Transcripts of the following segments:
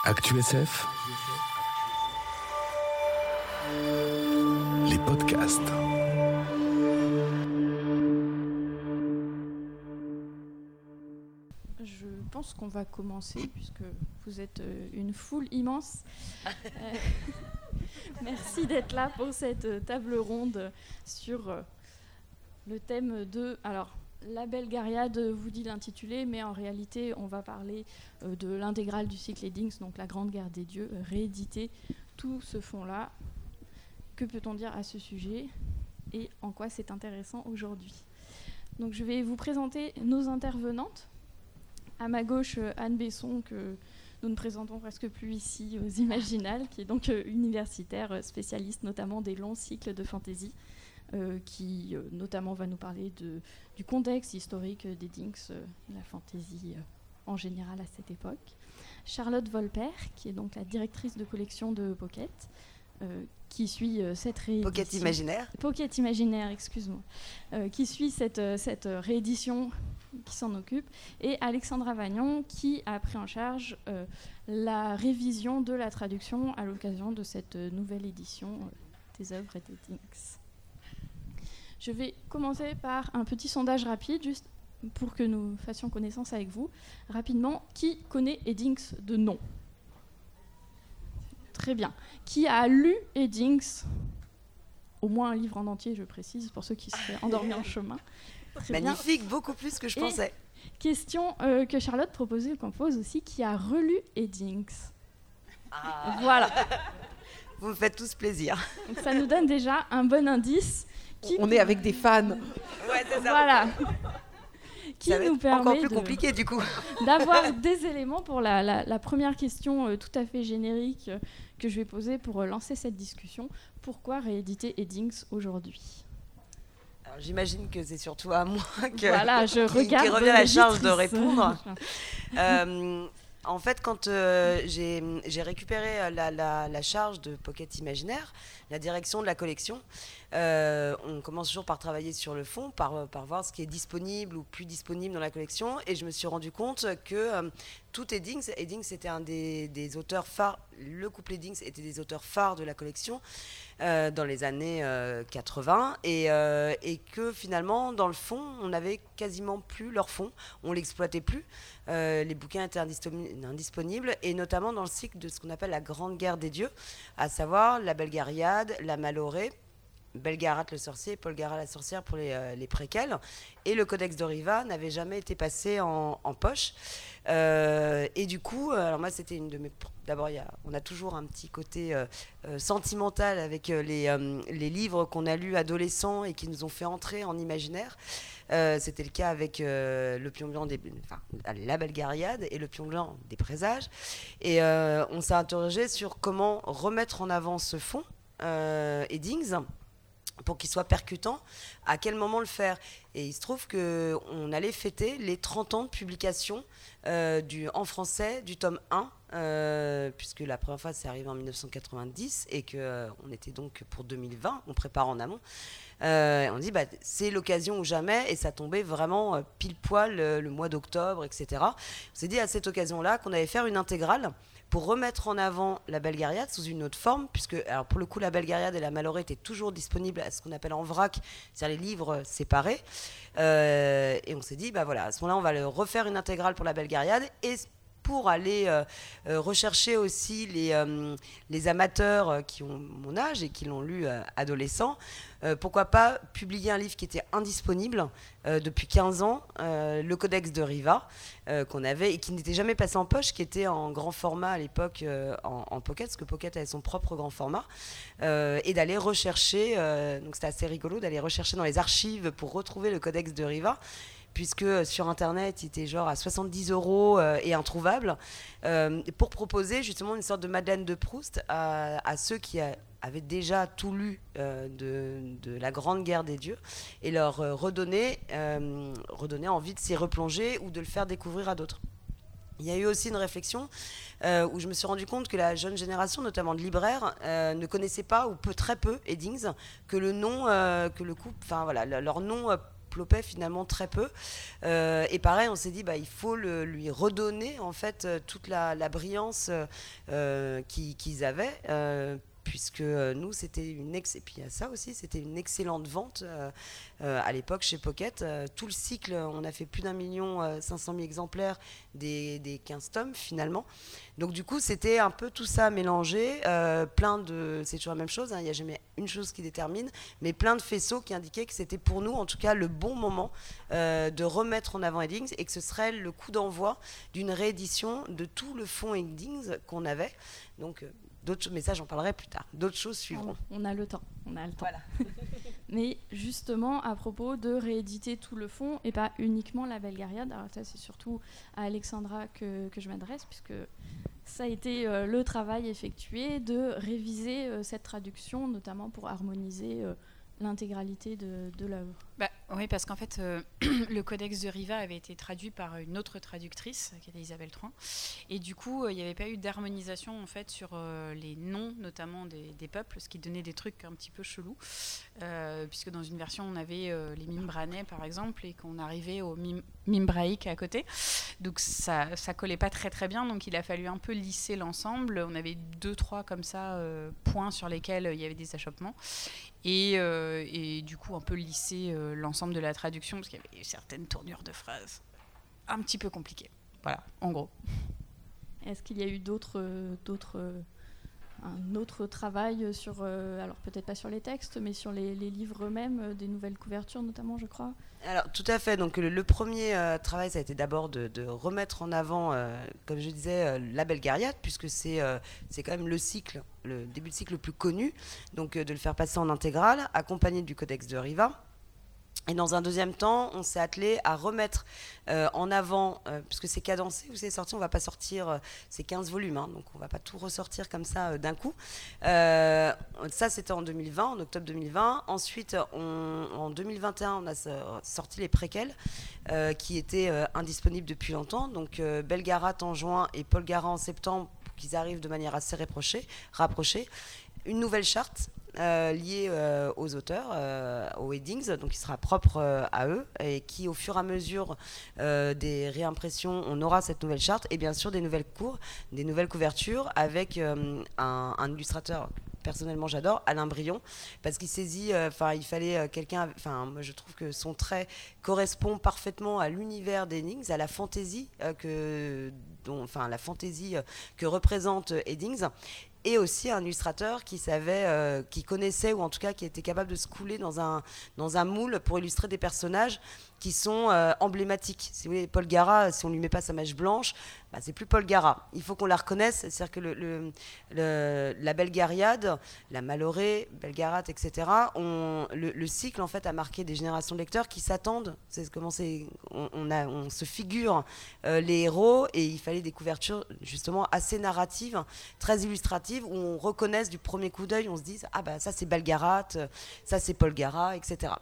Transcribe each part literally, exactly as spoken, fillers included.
Actu S F, les podcasts. Je pense qu'on va commencer puisque vous êtes une foule immense. Euh, merci d'être là pour cette table ronde sur le thème de... Alors, La Belgariade vous dit l'intitulé, mais en réalité, on va parler euh, de l'intégrale du cycle Eddings, donc La Grande Guerre des Dieux, réédité, tout ce fond-là. Que peut-on dire à ce sujet et en quoi c'est intéressant aujourd'hui? Donc, je vais vous présenter nos intervenantes. À ma gauche, Anne Besson, que nous ne présentons presque plus ici aux Imaginales, qui est donc euh, universitaire, spécialiste notamment des longs cycles de fantasy, euh, qui euh, notamment va nous parler de, du contexte historique d'Eddings, euh, la fantasy euh, en général à cette époque. Charlotte Volper, qui est donc la directrice de collection de Pocket, euh, qui suit euh, cette réédition. Pocket Imaginaire. Pocket Imaginaire, excuse-moi. Euh, qui suit cette, euh, cette réédition, qui s'en occupe, et Alexandra Vagnon, qui a pris en charge euh, la révision de la traduction à l'occasion de cette euh, nouvelle édition euh, des œuvres d'Eddings. Je vais commencer par un petit sondage rapide, juste pour que nous fassions connaissance avec vous. Rapidement, qui connaît Eddings de nom ? Très bien. Qui a lu Eddings ? Au moins un livre en entier, je précise, pour ceux qui seraient endormis en chemin. Très Magnifique, bien. beaucoup plus que je Et pensais. Question euh, que Charlotte proposait qu'on pose aussi, qui a relu Eddings ? Ah. Voilà. Vous me faites tous plaisir. Donc ça nous donne déjà un bon indice. Qui... On est avec des fans. Ouais, c'est ça. Voilà. Qui ça va nous être permet encore plus de... compliqué du coup. d'avoir des éléments pour la, la, la première question euh, tout à fait générique euh, que je vais poser pour euh, lancer cette discussion. Pourquoi rééditer Eddings aujourd'hui ? Alors, j'imagine que c'est surtout à moi que, voilà, je qui, regarde qui revient la charge de l'éditrice. répondre. euh, en fait, quand euh, j'ai, j'ai récupéré la, la, la charge de Pocket Imaginaire, la direction de la collection, euh, on commence toujours par travailler sur le fond, par, par voir ce qui est disponible ou plus disponible dans la collection. Et je me suis rendu compte que euh, tout Eddings, Eddings était un des, des auteurs phares, le couple Eddings était des auteurs phares de la collection euh, dans les années euh, quatre-vingts. Et, euh, et que finalement, dans le fond, on n'avait quasiment plus leur fond, on ne l'exploitait plus. Euh, les bouquins étaient indisponibles, et notamment dans le cycle de ce qu'on appelle la Grande Guerre des Dieux, à savoir la Belgariade, la Malorée, Belgarath le sorcier, Polgara la sorcière pour les, euh, les préquels, et le Codex de Riva n'avait jamais été passé en, en poche. Euh, et du coup, alors moi c'était une de mes... D'abord, il y a, on a toujours un petit côté euh, euh, sentimental avec euh, les, euh, les livres qu'on a lus adolescents et qui nous ont fait entrer en imaginaire. Euh, c'était le cas avec euh, le pion blanc des, enfin, la Belgariade et le pion blanc des présages. Et euh, on s'est interrogé sur comment remettre en avant ce fond, euh, Eddings, pour qu'il soit percutant, à quel moment le faire. Et il se trouve qu'on allait fêter les trente ans de publication euh, du, en français du tome un, euh, puisque la première fois c'est arrivé en dix-neuf cent quatre-vingt-dix et qu'on euh, était donc pour deux mille vingt, on prépare en amont. Euh, on dit bah, c'est l'occasion ou jamais, et ça tombait vraiment euh, pile poil euh, le mois d'octobre, et cetera. On s'est dit à cette occasion-là qu'on allait faire une intégrale pour remettre en avant la Belgariade sous une autre forme, puisque alors pour le coup la Belgariade et la Malorée étaient toujours disponibles à ce qu'on appelle en vrac, c'est-à-dire les livres séparés. Euh, et on s'est dit, bah voilà, à ce moment-là, on va le refaire une intégrale pour la Belgariade, et pour aller euh, euh, rechercher aussi les, euh, les amateurs euh, qui ont mon âge et qui l'ont lu euh, adolescent, euh, pourquoi pas publier un livre qui était indisponible euh, depuis quinze ans, euh, le Codex de Riva, euh, qu'on avait et qui n'était jamais passé en poche, qui était en grand format à l'époque euh, en, en Pocket, parce que Pocket avait son propre grand format, euh, et d'aller rechercher, euh, donc c'était assez rigolo, d'aller rechercher dans les archives pour retrouver le Codex de Riva, puisque sur Internet, il était genre à soixante-dix euros euh, et introuvable, euh, pour proposer justement une sorte de Madeleine de Proust à, à ceux qui a, avaient déjà tout lu euh, de, de la Grande Guerre des Dieux, et leur euh, redonner, euh, redonner envie de s'y replonger ou de le faire découvrir à d'autres. Il y a eu aussi une réflexion euh, où je me suis rendu compte que la jeune génération, notamment de libraires, euh, ne connaissait pas ou peu, très peu Eddings, que le nom, euh, que le couple, enfin voilà, le, leur nom euh, développait finalement très peu. Euh, et pareil, on s'est dit, bah, il faut le, lui redonner en fait toute la, la brillance euh, qu'ils, qu'ils avaient. Euh, puisque euh, nous, c'était une ex... et puis à ça aussi, c'était une excellente vente euh, euh, à l'époque chez Pocket. Euh, tout le cycle, on a fait plus d'un million euh, cinq cent mille exemplaires des, des quinze tomes finalement. Donc du coup, c'était un peu tout ça mélangé, euh, plein de... C'est toujours la même chose, il hein, n'y a jamais une chose qui détermine, mais plein de faisceaux qui indiquaient que c'était pour nous, en tout cas, le bon moment euh, de remettre en avant Eddings et que ce serait le coup d'envoi d'une réédition de tout le fonds Eddings qu'on avait. Donc... Euh, D'autres, mais ça, j'en parlerai plus tard. D'autres choses suivront. On a le temps. On a le temps. Voilà. Mais justement, à propos de rééditer tout le fond, et pas uniquement la Belgariade, alors ça, c'est surtout à Alexandra que, que je m'adresse, puisque ça a été euh, le travail effectué de réviser euh, cette traduction, notamment pour harmoniser euh, l'intégralité de, de l'œuvre. Bah, oui, parce qu'en fait, euh, le codex de Riva avait été traduit par une autre traductrice, qui était Isabelle Tran, et du coup, il n'y avait pas eu d'harmonisation en fait sur euh, les noms, notamment des, des peuples, ce qui donnait des trucs un petit peu chelous, euh, puisque dans une version, on avait euh, les Mimbranais, par exemple, et qu'on arrivait aux mim- Mimbraïques à côté, donc ça, ça collait pas très très bien, donc il a fallu un peu lisser l'ensemble. On avait deux, trois comme ça euh, points sur lesquels il y avait des achoppements, et, euh, et du coup, un peu lisser euh, l'ensemble de la traduction, parce qu'il y avait certaines tournures de phrases un petit peu compliquées. Voilà, en gros. Est-ce qu'il y a eu d'autres, d'autres, un autre travail sur, euh, alors peut-être pas sur les textes, mais sur les, les livres eux-mêmes, euh, des nouvelles couvertures notamment, je crois? Alors, tout à fait. Donc, le, le premier euh, travail, ça a été d'abord de, de remettre en avant, euh, comme je disais, euh, la Belgariade, puisque c'est, euh, c'est quand même le cycle, le début de cycle le plus connu. Donc, euh, de le faire passer en intégrale, accompagné du Codex de Riva. Et dans un deuxième temps, on s'est attelé à remettre euh, en avant, euh, puisque c'est cadencé, vous savez, sorti, on ne va pas sortir, euh, c'est quinze volumes, hein, donc on ne va pas tout ressortir comme ça euh, d'un coup. Euh, ça, c'était en deux mille vingt, en octobre deux mille vingt. Ensuite, on, en deux mille vingt et un, on a sorti les préquels, euh, qui étaient euh, indisponibles depuis longtemps. Donc, euh, Belgarat en juin et Polgara en septembre, pour qu'ils arrivent de manière assez rapprochée. rapprochée. Une nouvelle charte. Euh, lié euh, aux auteurs, euh, aux Eddings, donc qui sera propre euh, à eux, et qui au fur et à mesure euh, des réimpressions, on aura cette nouvelle charte, et bien sûr des nouvelles cours, des nouvelles couvertures, avec euh, un, un illustrateur, personnellement j'adore, Alain Brion, parce qu'il saisit, enfin euh, il fallait euh, quelqu'un, enfin moi je trouve que son trait correspond parfaitement à l'univers d'Eddings, à la fantaisie euh, que, dont, enfin la fantaisie euh, que représente Eddings, et aussi un illustrateur qui savait, euh, qui connaissait, ou en tout cas qui était capable de se couler dans un, dans un moule pour illustrer des personnages qui sont euh, emblématiques. Si vous voulez, Paul Gara, si on ne lui met pas sa mèche blanche, bah, c'est plus Paul Gara. Il faut qu'on la reconnaisse, c'est-à-dire que le, le, le, la Belgariade, la Malorée, Belgarat, et cetera, on, le, le cycle en fait a marqué des générations de lecteurs qui s'attendent, c'est comment c'est, on, on, a, on se figure euh, les héros, et il fallait des couvertures justement assez narratives, très illustratives, où on reconnaisse du premier coup d'œil, on se dise ah bah ça c'est Belgarat, ça c'est Paul Gara, et cetera.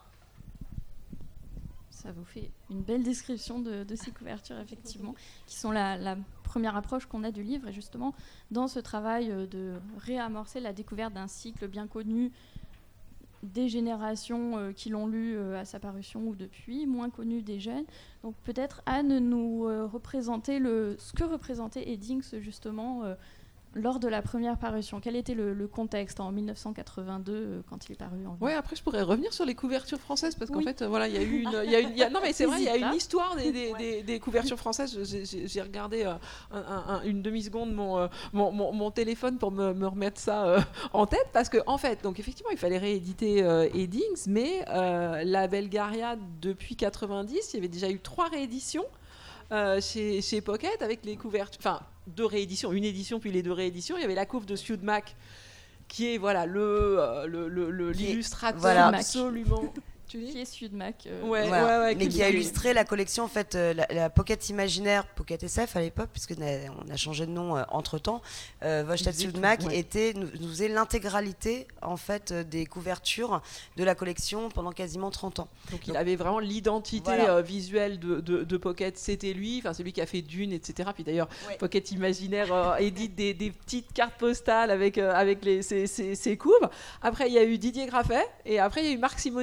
Ça vous fait une belle description de, de ces couvertures, effectivement, qui sont la, la première approche qu'on a du livre. Et justement, dans ce travail de réamorcer la découverte d'un cycle bien connu, des générations euh, qui l'ont lu euh, à sa parution ou depuis, moins connu des jeunes. Donc peut-être, Anne, nous euh, représenter le, ce que représentait Eddings, justement, euh, lors de la première parution. Quel était le, le contexte en mille neuf cent quatre-vingt-deux euh, quand il est paru en Oui, après je pourrais revenir sur les couvertures françaises parce qu'en oui. fait, voilà, il y a eu une, il y a une, il y a, non mais c'est vrai, il y a une histoire des, des, ouais. des, des couvertures françaises. J'ai, j'ai, j'ai regardé euh, un, un, une demi seconde mon, euh, mon, mon, mon téléphone pour me, me remettre ça euh, en tête parce que en fait, donc effectivement, il fallait rééditer euh, Eddings, mais euh, la Belgariade depuis quatre-vingt-dix, il y avait déjà eu trois rééditions. Euh, chez, chez Pocket avec les couvertures, enfin deux rééditions, une édition puis les deux rééditions. Il y avait la couve de Sue Mac qui est voilà le, euh, le, le, le l'illustrateur voilà. absolument. Tu dis qui est Sudmac. Euh... Ouais, voilà. ouais, ouais, mais qui est... a illustré la collection en fait, euh, la, la Pocket Imaginaire, Pocket S F à l'époque, puisque on a changé de nom euh, entre temps. Euh, Wojtek Sudmac ouais. était nous, nous faisait l'intégralité en fait euh, des couvertures de la collection pendant quasiment trente ans. Donc, Donc il avait vraiment l'identité voilà. euh, visuelle de, de, de Pocket, c'était lui. Enfin c'est lui qui a fait Dune, et cetera. Puis d'ailleurs ouais. Pocket Imaginaire euh, édite des, des petites cartes postales avec euh, avec les ses, ses, ses couves. Après il y a eu Didier Graffet et après il y a eu Marc Simonetti.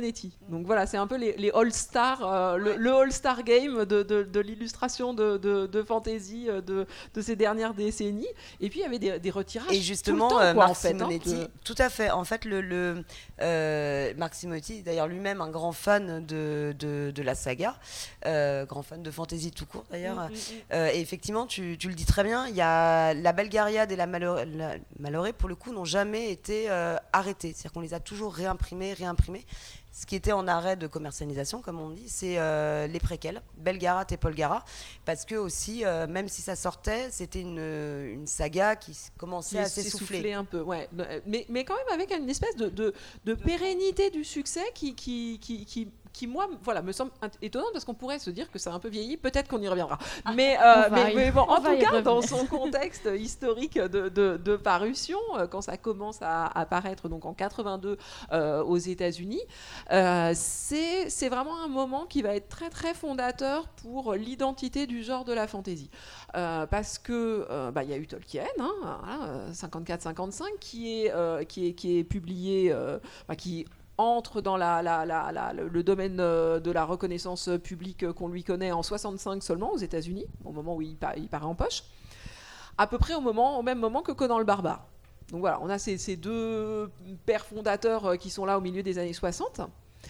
Donc voilà, c'est un peu les, les all-stars, euh, le, le all-star game de, de, de l'illustration de, de, de fantasy de, de ces dernières décennies. Et puis il y avait des, des retirages. Et justement, tout le temps, euh, quoi, Marc en fait, Simonetti, hein, de... tout à fait. En fait, le, le euh, Marc Simonetti, d'ailleurs lui-même un grand fan de, de, de la saga, euh, grand fan de fantasy tout court d'ailleurs. Mm, mm, mm. Euh, et effectivement, tu, tu le dis très bien, il y a la Belgariade et la Malheurée, la Malheurée pour le coup, n'ont jamais été euh, arrêtées. C'est-à-dire qu'on les a toujours réimprimées, réimprimées. Ce qui était en arrêt de commercialisation, comme on dit, c'est euh, les préquels, Belgarath et Polgara, parce que aussi, euh, même si ça sortait, c'était une, une saga qui commençait à s'essouffler. un peu, ouais. Mais, mais quand même avec une espèce de, de, de pérennité du succès qui, qui, qui, qui, qui moi, voilà, me semble étonnante parce qu'on pourrait se dire que ça a un peu vieilli. Peut-être qu'on y reviendra. Mais, euh, mais, mais bon, en tout cas, dans son contexte historique de, de, de parution, quand ça commence à apparaître donc en quatre-vingt-deux euh, aux États-Unis, euh, c'est, c'est vraiment un moment qui va être très très fondateur pour l'identité du genre de la fantasy. Euh, parce que euh, bah, y a eu Tolkien, hein, voilà, cinquante-quatre cinquante-cinq, qui est, euh, qui est, qui est publié, euh, bah, qui entre dans la, la, la, la, le domaine de la reconnaissance publique qu'on lui connaît en soixante-cinq seulement aux États-Unis, au moment où il, pa- il paraît en poche, à peu près au, moment, au même moment que Conan le Barbare. Donc voilà, on a ces, ces deux pères fondateurs qui sont là au milieu des années soixante.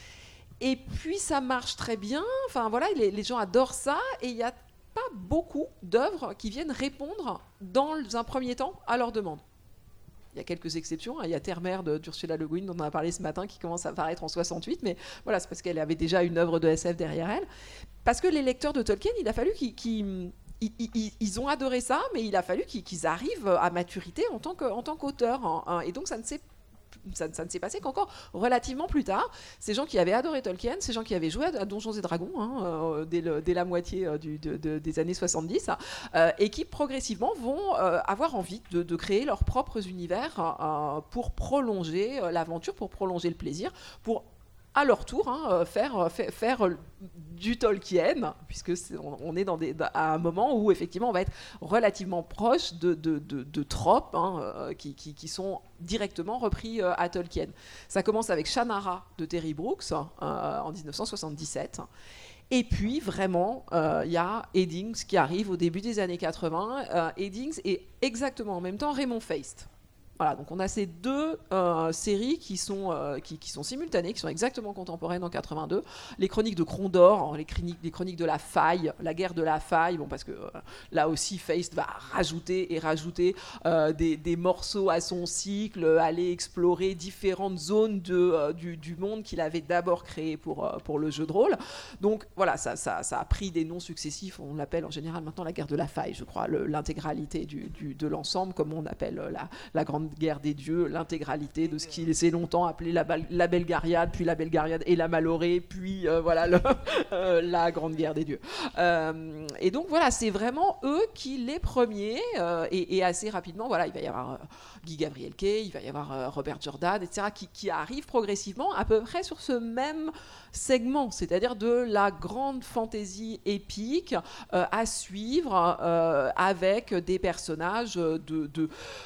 Et puis ça marche très bien, enfin voilà, les, les gens adorent ça, et il n'y a pas beaucoup d'œuvres qui viennent répondre dans un premier temps à leurs demandes. Il y a quelques exceptions, il y a Terre-Mère d'Ursula Le Guin dont on a parlé ce matin qui commence à apparaître en soixante-huit, mais voilà, c'est parce qu'elle avait déjà une œuvre de S F derrière elle. Parce que les lecteurs de Tolkien, il a fallu qu'ils, qu'ils ils, ils, ils ont adoré ça, mais il a fallu qu'ils, qu'ils arrivent à maturité en tant, que, en tant qu'auteurs. Hein, et donc ça ne s'est Ça, ça ne s'est passé qu'encore relativement plus tard. Ces gens qui avaient adoré Tolkien, ces gens qui avaient joué à Donjons et Dragons hein, euh, dès, le, dès la moitié euh, du, de, de, des années soixante-dix, euh, et qui progressivement vont euh, avoir envie de, de créer leurs propres univers euh, pour prolonger euh, l'aventure, pour prolonger le plaisir, pour à leur tour hein, faire, faire, faire du Tolkien, puisque c'est, on, on est dans des, à un moment où effectivement on va être relativement proche de, de, de, de tropes hein, euh, qui, qui, qui sont directement repris euh, à Tolkien. Ça commence avec Shannara de Terry Brooks euh, en dix-neuf cent soixante-dix-sept. Et puis, vraiment, il euh, y a Eddings qui arrive au début des années quatre-vingts. Euh, Eddings est exactement en même temps Raymond Feist. Voilà, donc on a ces deux euh, séries qui sont, euh, qui, qui sont simultanées, qui sont exactement contemporaines en quatre-vingt-deux. Les chroniques de Krondor, les chroniques, les chroniques de la faille, la guerre de la faille, bon, parce que euh, là aussi Feist va rajouter et rajouter euh, des, des morceaux à son cycle, aller explorer différentes zones de, euh, du, du monde qu'il avait d'abord créé pour, euh, pour le jeu de rôle. Donc voilà, ça, ça, ça a pris des noms successifs, on l'appelle en général maintenant la guerre de la faille, je crois, le, l'intégralité du, du, de l'ensemble, comme on appelle la, la grande guerre des dieux, l'intégralité de ce qui s'est longtemps appelé la, la Belgariade, puis la Belgariade et la Malorée, puis euh, voilà le, euh, la grande guerre des dieux. Euh, et donc voilà, c'est vraiment eux qui les premiers, euh, et, et assez rapidement, voilà, il va y avoir euh, Guy Gabriel Kay, il va y avoir euh, Robert Jordan, et cetera, qui, qui arrivent progressivement à peu près sur ce même segment, c'est-à-dire de la grande fantaisie épique euh, à suivre euh, avec des personnages de... de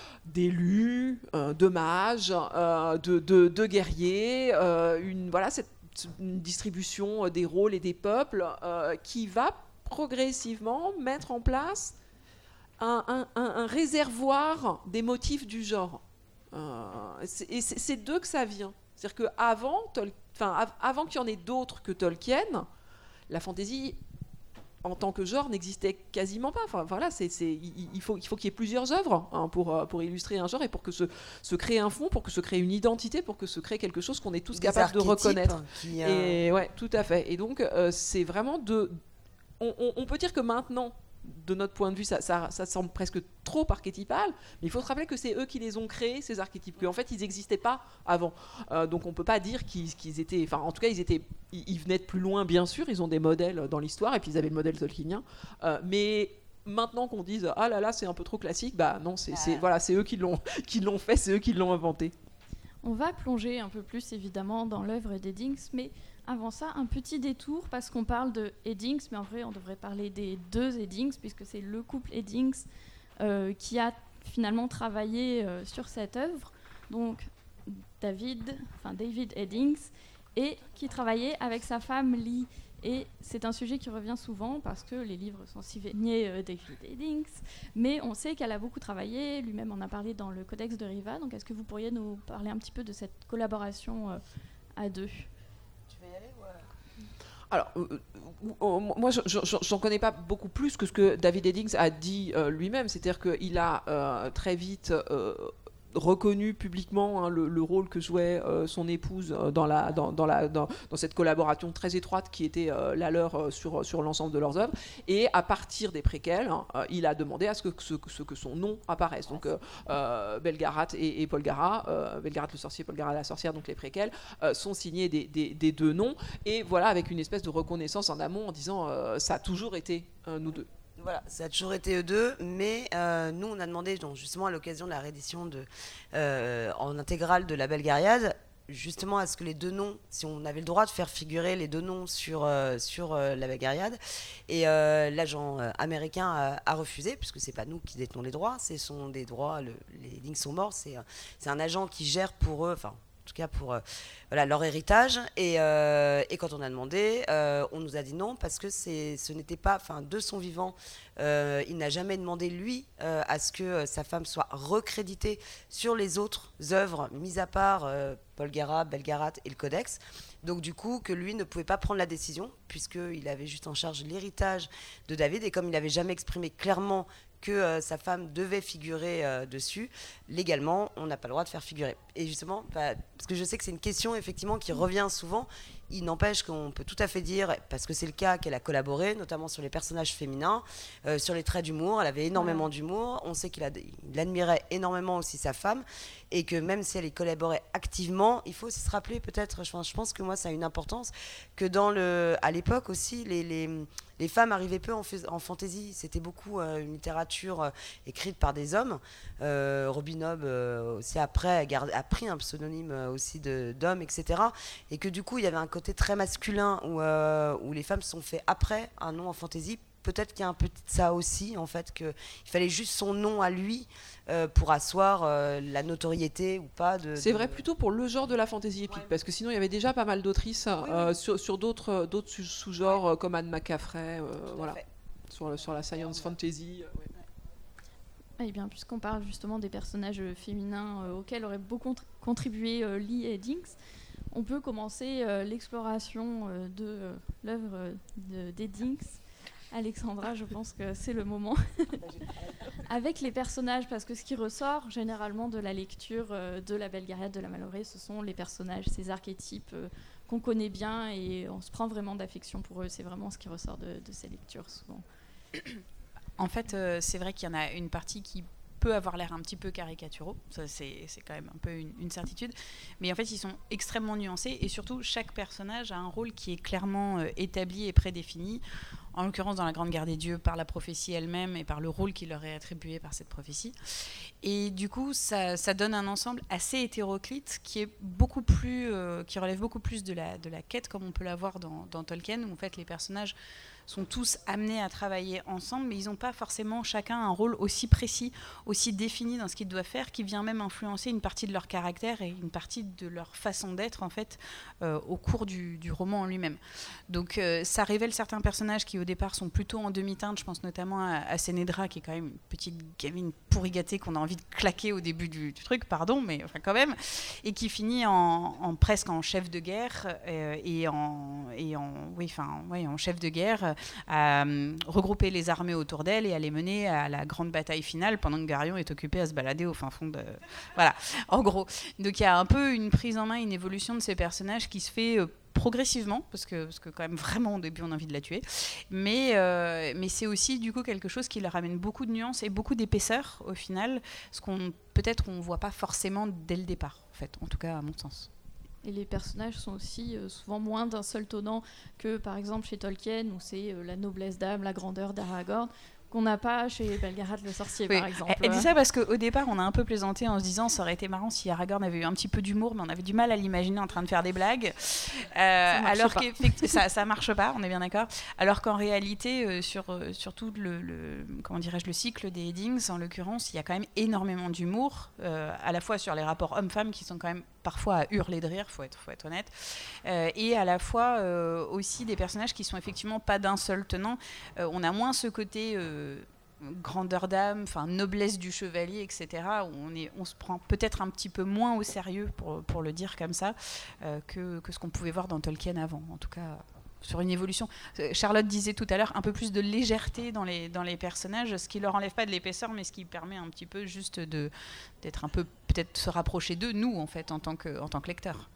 d'élus, euh, de mages, euh, de, de, de guerriers, euh, une, voilà, cette, une distribution des rôles et des peuples euh, qui va progressivement mettre en place un, un, un, un réservoir des motifs du genre. Euh, c'est, et c'est, c'est d'eux que ça vient. C'est-à-dire qu'avant, Tol- av- avant qu'il y en ait d'autres que Tolkien, la fantaisie en tant que genre n'existait quasiment pas. Enfin, voilà, c'est, c'est, il, il, faut, il faut qu'il y ait plusieurs œuvres hein, pour, pour illustrer un genre et pour que se, se crée un fond, pour que se crée une identité, pour que se crée quelque chose qu'on est tous Des capables de reconnaître. Qui, euh... Et ouais, tout à fait. Et donc, euh, c'est vraiment de... On, on, on peut dire que maintenant, de notre point de vue, ça, ça, ça semble presque trop archétypal, mais il faut se rappeler que c'est eux qui les ont créés, ces archétypes, qu'en fait, ils n'existaient pas avant. Euh, donc, on ne peut pas dire qu'ils, qu'ils étaient... Enfin, en tout cas, ils, étaient, ils, ils venaient de plus loin, bien sûr, ils ont des modèles dans l'histoire, et puis ils avaient le modèle tolkienien, euh, mais... Maintenant qu'on dise ah là là c'est un peu trop classique, bah non c'est, c'est voilà c'est eux qui l'ont qui l'ont fait, c'est eux qui l'ont inventé. On va plonger un peu plus évidemment dans l'œuvre d'Eddings, mais avant ça un petit détour parce qu'on parle de Eddings, mais en vrai on devrait parler des deux Eddings puisque c'est le couple Eddings euh, qui a finalement travaillé euh, sur cette œuvre. Donc David, enfin David Eddings et qui travaillait avec sa femme Lee. Et c'est un sujet qui revient souvent parce que les livres sont signés euh, David Eddings, mais on sait qu'elle a beaucoup travaillé, lui-même en a parlé dans le Codex de Riva, donc est-ce que vous pourriez nous parler un petit peu de cette collaboration euh, à deux ? Tu veux y aller ou... Alors, euh, euh, moi, je n'en connais pas beaucoup plus que ce que David Eddings a dit euh, lui-même, c'est-à-dire qu'il a euh, très vite... Euh, reconnu publiquement hein, le, le rôle que jouait euh, son épouse euh, dans, la, dans, dans, la, dans, dans cette collaboration très étroite qui était euh, la leur euh, sur, sur l'ensemble de leurs œuvres. Et à partir des préquels, hein, euh, il a demandé à ce que, ce, ce que son nom apparaisse. Donc euh, euh, Belgarath et, et Polgara, euh, Belgarath le sorcier, Polgara la sorcière, donc les préquels, euh, sont signés des, des, des deux noms. Et voilà, avec une espèce de reconnaissance en amont en disant euh, ça a toujours été euh, nous deux. Voilà, ça a toujours été eux deux, mais euh, nous on a demandé donc, justement à l'occasion de la réédition de, euh, en intégrale de la Belgariade, justement à ce que les deux noms, si on avait le droit de faire figurer les deux noms sur, euh, sur euh, la Belgariade, et euh, l'agent euh, américain a, a refusé, puisque c'est pas nous qui détenons les droits, ce sont des droits, le, les lignes sont morts, c'est, c'est un agent qui gère pour eux, enfin en tout cas pour euh, voilà, leur héritage. Et, euh, et quand on a demandé, euh, on nous a dit non, parce que c'est, ce n'était pas, enfin, de son vivant, euh, il n'a jamais demandé, lui, euh, à ce que euh, sa femme soit recréditée sur les autres œuvres, mis à part euh, Polgara, Belgarath et le Codex. Donc du coup, que lui ne pouvait pas prendre la décision, puisqu'il avait juste en charge l'héritage de David, et comme il n'avait jamais exprimé clairement que euh, sa femme devait figurer euh, dessus, légalement, on n'a pas le droit de faire figurer. Et justement, bah, parce que je sais que c'est une question effectivement qui revient souvent, il n'empêche qu'on peut tout à fait dire, parce que c'est le cas, qu'elle a collaboré, notamment sur les personnages féminins, euh, sur les traits d'humour, elle avait énormément ouais. d'humour, on sait qu'il a, il admirait énormément aussi sa femme, et que même si elle y collaborait activement, il faut aussi se rappeler peut-être, je, je pense que moi ça a une importance, que dans le, à l'époque aussi, les... les Les femmes arrivaient peu en, f- en fantaisie. C'était beaucoup euh, une littérature euh, écrite par des hommes. Euh, Robin Hobb euh, aussi après a, gardé, a pris un pseudonyme euh, aussi de, d'homme, et cetera. Et que du coup, il y avait un côté très masculin où, euh, où les femmes se sont fait après un nom en fantaisie. Peut-être qu'il y a un peu de ça aussi, en fait, qu'il fallait juste son nom à lui euh, pour asseoir euh, la notoriété ou pas. De, c'est de... vrai plutôt pour le genre de la fantaisie épique, ouais. Parce que sinon il y avait déjà pas mal d'autrices oui, euh, oui. sur, sur d'autres, d'autres sous-genres ouais. comme Anne McCaffrey, euh, voilà, sur, le, sur la science fantasy. Euh, ouais. Eh bien, puisqu'on parle justement des personnages féminins euh, auxquels aurait beaucoup contribué euh, Lee Eddings, on peut commencer euh, l'exploration euh, de euh, l'œuvre de, d'Eddings. Alexandra, je pense que c'est le moment. Avec les personnages, parce que ce qui ressort généralement de la lecture euh, de la Belgariade de la Malorée, ce sont les personnages, ces archétypes euh, qu'on connaît bien et on se prend vraiment d'affection pour eux. C'est vraiment ce qui ressort de, de ces lectures souvent. En fait, euh, c'est vrai qu'il y en a une partie qui peut avoir l'air un petit peu caricaturaux, ça c'est, c'est quand même un peu une, une certitude, mais en fait ils sont extrêmement nuancés et surtout chaque personnage a un rôle qui est clairement euh, établi et prédéfini, en l'occurrence dans la Grande Guerre des Dieux par la prophétie elle-même et par le rôle qui leur est attribué par cette prophétie. Et du coup ça, ça donne un ensemble assez hétéroclite qui est beaucoup plus, euh, qui relève beaucoup plus de la, de la quête comme on peut l'avoir dans, dans Tolkien, où en fait les personnages sont tous amenés à travailler ensemble, mais ils n'ont pas forcément chacun un rôle aussi précis, aussi défini dans ce qu'ils doivent faire, qui vient même influencer une partie de leur caractère et une partie de leur façon d'être en fait euh, au cours du, du roman en lui-même. Donc euh, ça révèle certains personnages qui au départ sont plutôt en demi-teinte, je pense notamment à, à Sénédra qui est quand même une petite gamine pourri gâtée qu'on a envie de claquer au début du, du truc, pardon, mais enfin quand même, et qui finit en, en presque en chef de guerre euh, et en, et en, oui, enfin, ouais, en chef de guerre à euh, regrouper les armées autour d'elle et à les mener à la grande bataille finale pendant que Garion est occupé à se balader au fin fond de... Voilà, en gros. Donc il y a un peu une prise en main, une évolution de ces personnages qui se fait euh, progressivement, parce que, parce que quand même vraiment au début on a envie de la tuer, mais, euh, mais c'est aussi du coup quelque chose qui leur amène beaucoup de nuances et beaucoup d'épaisseur au final, ce qu'on peut-être on ne voit pas forcément dès le départ, en fait, en tout cas à mon sens. Et les personnages sont aussi euh, souvent moins d'un seul tenant que par exemple chez Tolkien où c'est euh, la noblesse d'âme, la grandeur d'Aragorn, qu'on n'a pas chez Belgarath le sorcier, oui. par exemple. Elle, elle dit ça parce qu'au départ, on a un peu plaisanté en se disant ça aurait été marrant si Aragorn avait eu un petit peu d'humour, mais on avait du mal à l'imaginer en train de faire des blagues. Euh, alors que ça, ça marche pas, on est bien d'accord. Alors qu'en réalité, euh, sur, euh, sur tout le, le, comment dirais-je, le cycle des Eddings, en l'occurrence, il y a quand même énormément d'humour, euh, à la fois sur les rapports hommes-femmes qui sont quand même parfois à hurler de rire, faut être, faut être honnête, euh, et à la fois euh, aussi des personnages qui sont effectivement pas d'un seul tenant. Euh, on a moins ce côté euh, grandeur d'âme, enfin noblesse du chevalier, et cetera. Où on est, on se prend peut-être un petit peu moins au sérieux, pour pour le dire comme ça, euh, que que ce qu'on pouvait voir dans Tolkien avant. En tout cas, sur une évolution. Charlotte disait tout à l'heure un peu plus de légèreté dans les dans les personnages, ce qui leur enlève pas de l'épaisseur, mais ce qui permet un petit peu juste de d'être un peu peut-être se rapprocher d'eux, nous en fait, en tant que en tant que lecteurs.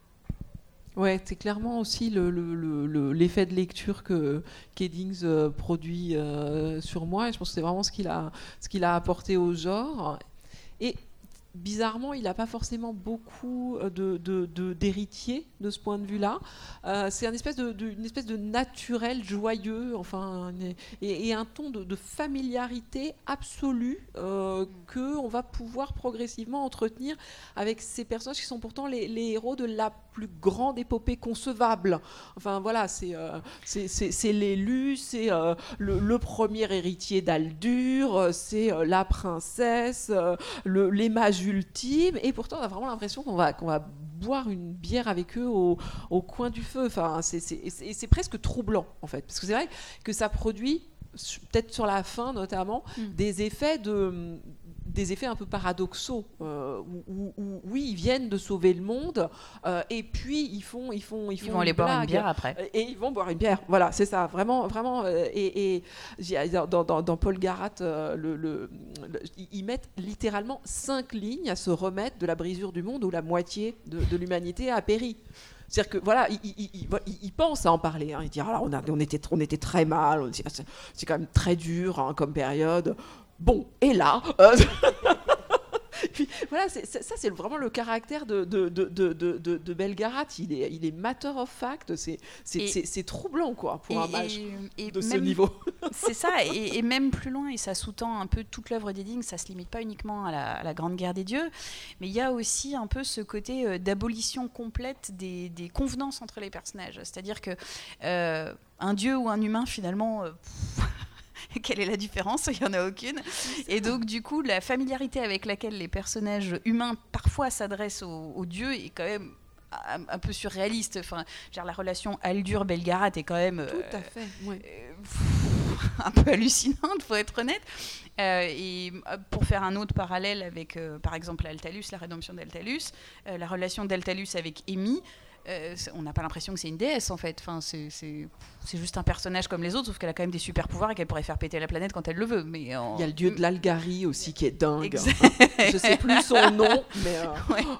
Ouais, c'est clairement aussi le, le, le, l'effet de lecture que qu'Eddings euh, produit euh, sur moi, et je pense que c'est vraiment ce qu'il a, ce qu'il a apporté au genre. Et bizarrement, il n'a pas forcément beaucoup de, de, de, d'héritiers de ce point de vue-là. Euh, c'est une espèce de, de, une espèce de naturel joyeux, enfin, et, et un ton de, de familiarité absolue euh, qu'on va pouvoir progressivement entretenir avec ces personnages qui sont pourtant les, les héros de la plus grande épopée concevable. Enfin voilà, c'est, euh, c'est, c'est, c'est l'élu, c'est euh, le, le premier héritier d'Aldur, c'est euh, la princesse, euh, le, les mages ultimes, et pourtant on a vraiment l'impression qu'on va, qu'on va boire une bière avec eux au, au coin du feu. Enfin, c'est, c'est, c'est, c'est presque troublant en fait, parce que c'est vrai que ça produit, peut-être sur la fin notamment, mmh. des effets de... des effets un peu paradoxaux, euh, où, où, où oui, ils viennent de sauver le monde, euh, et puis ils font, ils font, ils font ils vont aller blague, boire une bière après. Et ils vont boire une bière. Voilà, c'est ça, vraiment, vraiment. Euh, et, et dans, dans, dans Paul Garath, euh, le, le, le, ils mettent littéralement cinq lignes à se remettre de la brisure du monde où la moitié de, de l'humanité a péri. C'est-à-dire que voilà, il, il, il, il, il pense à en parler. Hein. Il dit alors on, a, on, était, on était très mal, on, c'est, c'est quand même très dur hein, comme période. Bon, et là, euh, puis, voilà, c'est, c'est, ça c'est vraiment le caractère de, de, de, de, de, de Belgarath. Il est, il est matter of fact, c'est, c'est, c'est, c'est troublant quoi, pour et, un mage et, et de même, ce niveau. C'est ça, et, et même plus loin, et ça sous-tend un peu toute l'œuvre d'Eddings, ça ne se limite pas uniquement à la, à la Grande Guerre des Dieux, mais il y a aussi un peu ce côté euh, d'abolition complète des, des convenances entre les personnages. C'est-à-dire que euh, un dieu ou un humain, finalement... Euh, quelle est la différence ? Il n'y en a aucune. Et donc, du coup, la familiarité avec laquelle les personnages humains parfois s'adressent aux, aux dieux est quand même un, un peu surréaliste. Enfin, genre, la relation Aldur-Belgarath est quand même... Tout à fait, euh, ouais. euh, un peu hallucinante, faut être honnête. Euh, et pour faire un autre parallèle avec, euh, par exemple, Altalus, la rédemption d'Altalus, euh, la relation d'Altalus avec Amy, Euh, on n'a pas l'impression que c'est une déesse en fait. Enfin, c'est, c'est, c'est juste un personnage comme les autres, sauf qu'elle a quand même des super pouvoirs et qu'elle pourrait faire péter la planète quand elle le veut. Mais en... il y a le dieu de l'Algarie aussi qui est dingue. Exact. Hein. Je sais plus son nom, mais euh... ouais.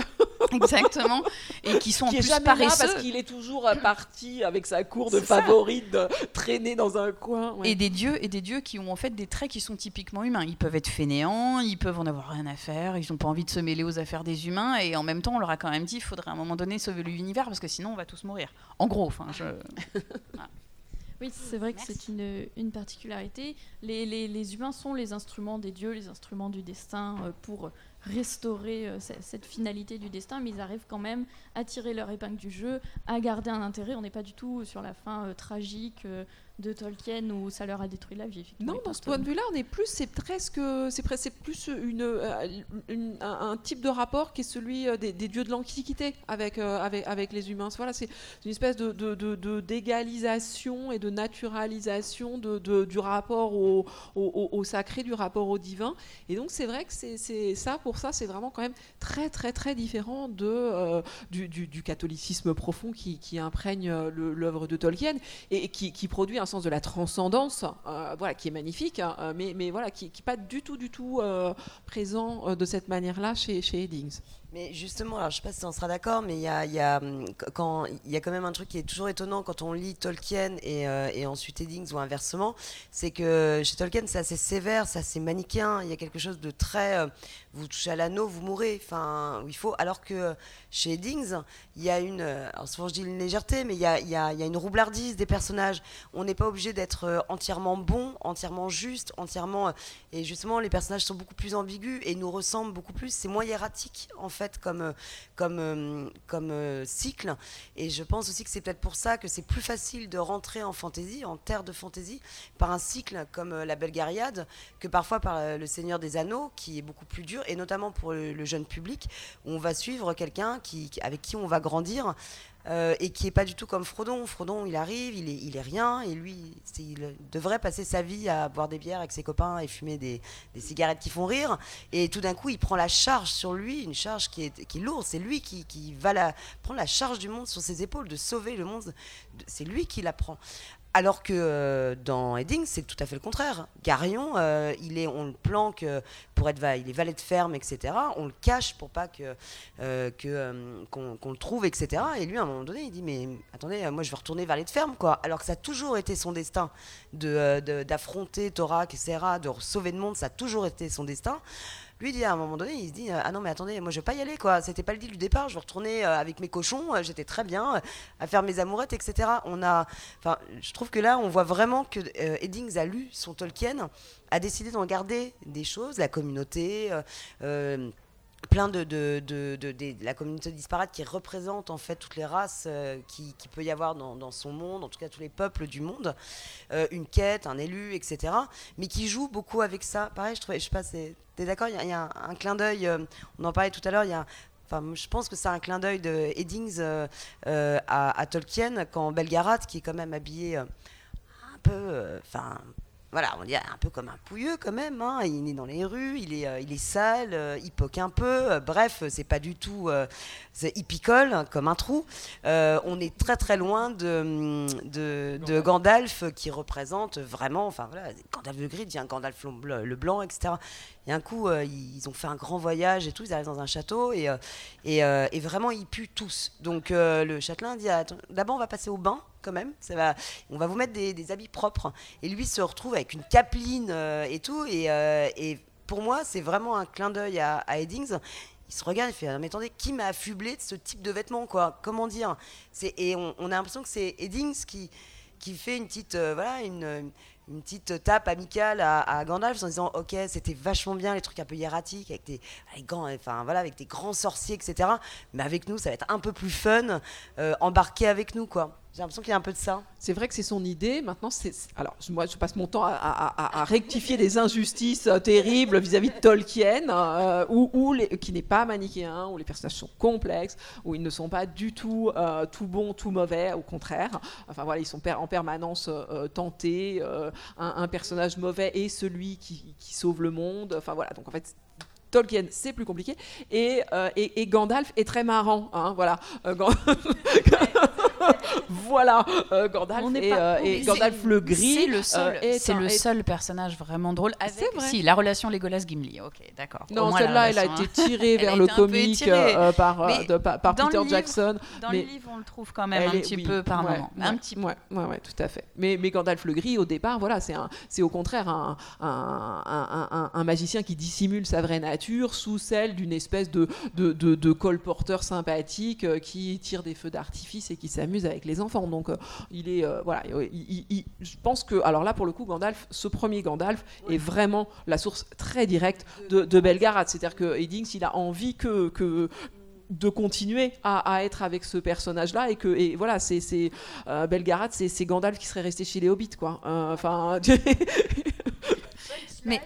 Exactement. Et qui sont qui en est plus jamais paresseux. Là parce qu'il est toujours parti avec sa cour de favorites, de traîner dans un coin. Ouais. Et des dieux et des dieux qui ont en fait des traits qui sont typiquement humains. Ils peuvent être fainéants, ils peuvent en avoir rien à faire, ils n'ont pas envie de se mêler aux affaires des humains, et en même temps, on leur a quand même dit, il faudrait à un moment donné sauver l'univers parce que sinon, on va tous mourir. En gros, enfin, je. Voilà. Oui, c'est vrai que Merci. c'est une, une particularité. Les, les, les humains sont les instruments des dieux, les instruments du destin euh, pour restaurer euh, c- cette finalité du destin, mais ils arrivent quand même à tirer leur épingle du jeu, à garder un intérêt. On n'est pas du tout sur la fin euh, tragique euh, de Tolkien où ça leur a détruit la vie. Non, dans ce point de vue-là, on est plus, c'est presque, c'est presque c'est plus une, une, un, un type de rapport qui est celui des, des dieux de l'Antiquité avec, euh, avec, avec les humains. Voilà, c'est une espèce de, de, de, de d'égalisation et de naturalisation de, de, du rapport au, au, au sacré, du rapport au divin. Et donc, c'est vrai que c'est, c'est ça, pour ça, c'est vraiment quand même très, très, très différent de, euh, du, du, du catholicisme profond qui, qui imprègne le, l'œuvre de Tolkien et, et qui, qui produit un sens de la transcendance, euh, voilà, qui est magnifique, hein, mais, mais voilà, qui n'est pas du tout, du tout euh, présent euh, de cette manière-là chez, chez Eddings. Mais justement, alors je ne sais pas si on sera d'accord, mais il y a, y, a, quand, y a quand même un truc qui est toujours étonnant quand on lit Tolkien et, euh, et ensuite Eddings ou inversement, c'est que chez Tolkien c'est assez sévère, c'est assez manichéen, il y a quelque chose de très... Euh, vous touchez à l'anneau, vous mourrez, enfin, il faut, alors que chez Eddings, il y a une... Alors souvent je dis une légèreté, mais il y a, y a, y a une roublardise des personnages. On n'est pas obligé d'être euh, entièrement bon, entièrement juste, entièrement... Et justement, les personnages sont beaucoup plus ambigus et nous ressemblent beaucoup plus. C'est moins hiératique, en fait, comme, euh, comme, euh, comme euh, cycle. Et je pense aussi que c'est peut-être pour ça que c'est plus facile de rentrer en fantasy, en terre de fantasy, par un cycle comme euh, La Belgariade, que parfois par euh, Le Seigneur des Anneaux, qui est beaucoup plus dur, et notamment pour le, le jeune public, où on va suivre quelqu'un qui, avec qui on va grandir, euh, et qui n'est pas du tout comme Frodon. Frodon, il arrive, il est, il est rien, et lui, c'est, il devrait passer sa vie à boire des bières avec ses copains et fumer des, des cigarettes qui font rire, et tout d'un coup, il prend la charge sur lui, une charge qui est, qui est lourde, c'est lui qui, qui va la, prendre la charge du monde sur ses épaules, de sauver le monde, c'est lui qui la prend. Alors que euh, dans Eddings, c'est tout à fait le contraire. Garion, euh, il est, on le planque euh, pour être, il est valet de ferme, et cetera. On le cache pour pas que, euh, que euh, qu'on, qu'on le trouve, et cetera. Et lui, à un moment donné, il dit mais attendez, moi je veux retourner valet de ferme, quoi. Alors que ça a toujours été son destin de, de d'affronter Thorak, et cetera, de sauver le monde, ça a toujours été son destin. Lui, il dit à un moment donné, il se dit ah non mais attendez, moi je vais pas y aller, quoi. C'était pas le deal du départ. Je vais retourner euh, avec mes cochons. Euh, j'étais très bien euh, à faire mes amourettes, et cetera. On a, enfin, je trouve que là, on voit vraiment que euh, Eddings a lu son Tolkien, a décidé d'en garder des choses, la communauté. Euh, euh, plein de, de, de, de, de, de la communauté disparate qui représente en fait toutes les races euh, qui, qui peut y avoir dans, dans son monde, en tout cas tous les peuples du monde, euh, une quête, un élu, et cetera. Mais qui joue beaucoup avec ça. Pareil, je trouvais, je sais pas, c'est, t'es d'accord, il y, y a un, un clin d'œil, euh, on en parlait tout à l'heure, il y a Enfin, je pense que c'est un clin d'œil de Eddings euh, euh, à, à Tolkien, quand Belgarath, qui est quand même habillé euh, un peu... Enfin... Euh, Voilà, on dit un peu comme un pouilleux quand même, hein. Il est dans les rues, il est, euh, il est sale, euh, il poque un peu, euh, bref, c'est pas du tout, euh, c'est, il picole hein, comme un trou. Euh, on est très très loin de, de, de Gandalf qui représente vraiment, enfin voilà, Gandalf le gris devient Gandalf le blanc, et cetera. Et un coup, euh, ils ont fait un grand voyage et tout, ils arrivent dans un château et, euh, et, euh, et vraiment ils puent tous. Donc euh, le châtelain dit, attends, d'abord on va passer au bain quand même, ça va, on va vous mettre des, des habits propres. Et lui se retrouve avec une capeline euh, et tout, et, euh, et pour moi c'est vraiment un clin d'œil à, à Eddings. Il se regarde et fait, mais attendez, qui m'a affublé de ce type de vêtements, quoi? Comment dire? C'est, et on, on a l'impression que c'est Eddings qui, qui fait une petite, euh, voilà, une, une petite tape amicale à, à Gandalf en disant, ok, c'était vachement bien les trucs un peu hiératiques avec des, avec, grands, enfin, voilà, avec des grands sorciers, et cetera. Mais avec nous, ça va être un peu plus fun, euh, embarqué avec nous, quoi. J'ai l'impression qu'il y a un peu de ça. C'est vrai que c'est son idée. Maintenant, c'est, alors moi, je passe mon temps à, à, à, à rectifier des injustices euh, terribles vis-à-vis de Tolkien, euh, où, où les, qui n'est pas manichéen, où les personnages sont complexes, où ils ne sont pas du tout euh, tout bons, tout mauvais, au contraire. Enfin voilà, ils sont per- en permanence euh, tentés. Euh, un, un personnage mauvais est celui qui, qui sauve le monde. Enfin voilà, donc en fait. Tolkien, c'est plus compliqué. Et, euh, et, et Gandalf est très marrant. Hein, voilà. Euh, Gandalf... voilà. Euh, Gandalf et, euh, et Gandalf le gris. C'est le seul, euh, est c'est un, le est... seul personnage vraiment drôle. Avec, c'est vrai. Si, la relation Legolas-Gimli. Ok, d'accord. Non, celle-là, elle a été tirée vers le comique euh, par, euh, de, par, par Peter livre, Jackson. Dans mais le livre, on le trouve quand même un est, petit oui, peu par ouais, moment. Ouais, un petit peu. Ouais, ouais, ouais, tout à fait. Mais, mais Gandalf le gris, au départ, voilà, c'est, un, c'est au contraire un, un, un, un, un magicien qui dissimule sa vraie nature sous celle d'une espèce de, de, de, de colporteur sympathique euh, qui tire des feux d'artifice et qui s'amuse avec les enfants. Donc, euh, il est, euh, voilà, il, il, il, je pense que, alors là, pour le coup, Gandalf, ce premier Gandalf oui. est vraiment la source très directe de, de Belgarath. C'est-à-dire que Eddings, il a envie que, que de continuer à, à être avec ce personnage-là et que, et voilà, c'est, c'est euh, Belgarath, c'est, c'est Gandalf qui serait resté chez les Hobbits, quoi. Enfin. Euh, Mais,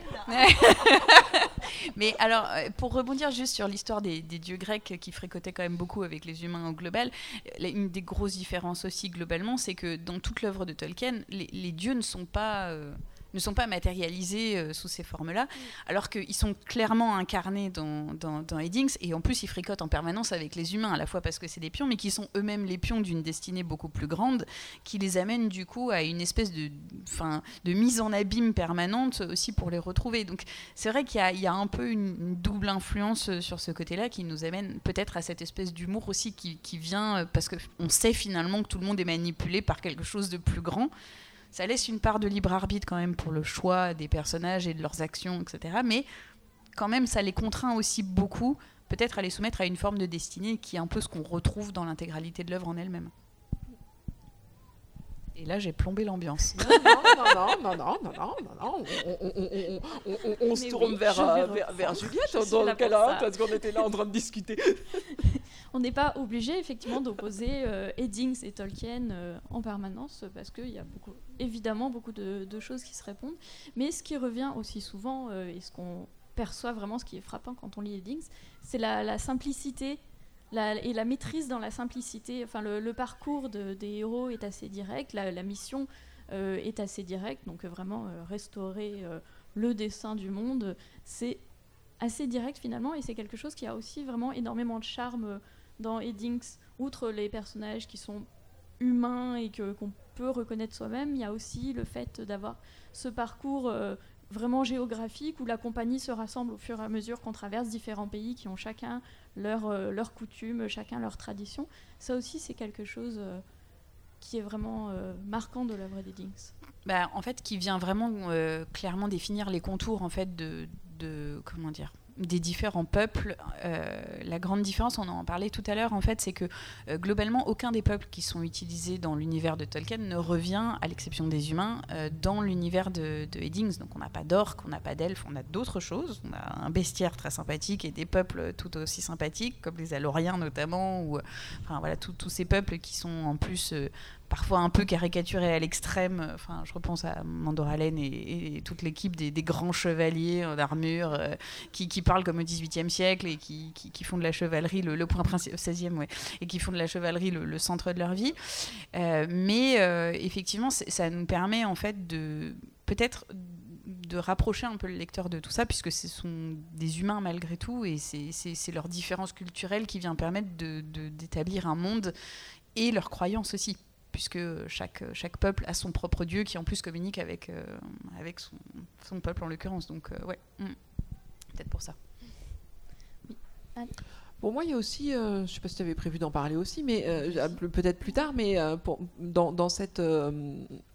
mais alors, pour rebondir juste sur l'histoire des, des dieux grecs qui fréquentaient quand même beaucoup avec les humains au global, une des grosses différences aussi globalement, c'est que dans toute l'œuvre de Tolkien, les, les dieux ne sont pas... Euh, ne sont pas matérialisés euh, sous ces formes-là, alors qu'ils sont clairement incarnés dans, dans, dans Eddings, et en plus ils fricotent en permanence avec les humains, à la fois parce que c'est des pions, mais qui sont eux-mêmes les pions d'une destinée beaucoup plus grande, qui les amène du coup à une espèce de, fin, de mise en abîme permanente aussi pour les retrouver. Donc c'est vrai qu'il y a, il y a un peu une, une double influence sur ce côté-là qui nous amène peut-être à cette espèce d'humour aussi qui, qui vient, parce qu'on sait finalement que tout le monde est manipulé par quelque chose de plus grand. Ça laisse une part de libre arbitre quand même pour le choix des personnages et de leurs actions, et cetera. Mais quand même, ça les contraint aussi beaucoup, peut-être à les soumettre à une forme de destinée qui est un peu ce qu'on retrouve dans l'intégralité de l'œuvre en elle-même. Et là, j'ai plombé l'ambiance. Non, non, non, non, non, non, non, non, on, on, on, on, on, on se tourne oui, vers, euh, vers, vers Juliette, dans le cas-là, parce qu'on était là en train de discuter. On n'est pas obligé, effectivement, d'opposer euh, Eddings et Tolkien euh, en permanence, parce qu'il y a beaucoup, évidemment beaucoup de, de choses qui se répondent. Mais ce qui revient aussi souvent, euh, et ce qu'on perçoit vraiment, ce qui est frappant quand on lit Eddings, c'est la, la simplicité La, et la maîtrise dans la simplicité. Enfin, le, le parcours de, des héros est assez direct, la, la mission euh, est assez directe, donc euh, vraiment euh, restaurer euh, le dessin du monde, c'est assez direct finalement, et c'est quelque chose qui a aussi vraiment énormément de charme dans Eddings. Outre les personnages qui sont humains et que, qu'on peut reconnaître soi-même, il y a aussi le fait d'avoir ce parcours euh, vraiment géographique où la compagnie se rassemble au fur et à mesure qu'on traverse différents pays qui ont chacun leurs euh, leur coutumes, chacun leurs traditions. Ça aussi, c'est quelque chose euh, qui est vraiment euh, marquant de l'œuvre d'Eddings. Bah, en fait, qui vient vraiment euh, clairement définir les contours en fait de, de comment dire des différents peuples. Euh, la grande différence, on en parlait tout à l'heure, en fait, c'est que euh, globalement, aucun des peuples qui sont utilisés dans l'univers de Tolkien ne revient, à l'exception des humains, euh, dans l'univers de, de Eddings. Donc on n'a pas d'orques, on n'a pas d'elfes, on a d'autres choses. On a un bestiaire très sympathique et des peuples tout aussi sympathiques, comme les Aloriens notamment, ou enfin voilà, tous ces peuples qui sont en plus euh, parfois un peu caricaturés à l'extrême. Enfin, je repense à Mandoralen et, et, et toute l'équipe des, des grands chevaliers en armure euh, qui, qui parlent comme au dix-huitième siècle et qui, qui, qui font de la chevalerie le, le point principal, seizième, ouais, et qui font de la chevalerie le, le centre de leur vie. Euh, mais euh, effectivement, ça nous permet en fait de peut-être de rapprocher un peu le lecteur de tout ça, puisque ce sont des humains malgré tout, et c'est, c'est, c'est leur différence culturelle qui vient permettre de, de, d'établir un monde et leurs croyances aussi, puisque chaque, chaque peuple a son propre dieu qui en plus communique avec, euh, avec son, son peuple en l'occurrence. Donc euh, ouais, mmh. Peut-être pour ça. Oui. Allez. Pour moi, il y a aussi, euh, je ne sais pas si tu avais prévu d'en parler aussi, mais euh, peut-être plus tard, mais euh, pour, dans, dans cette... Euh,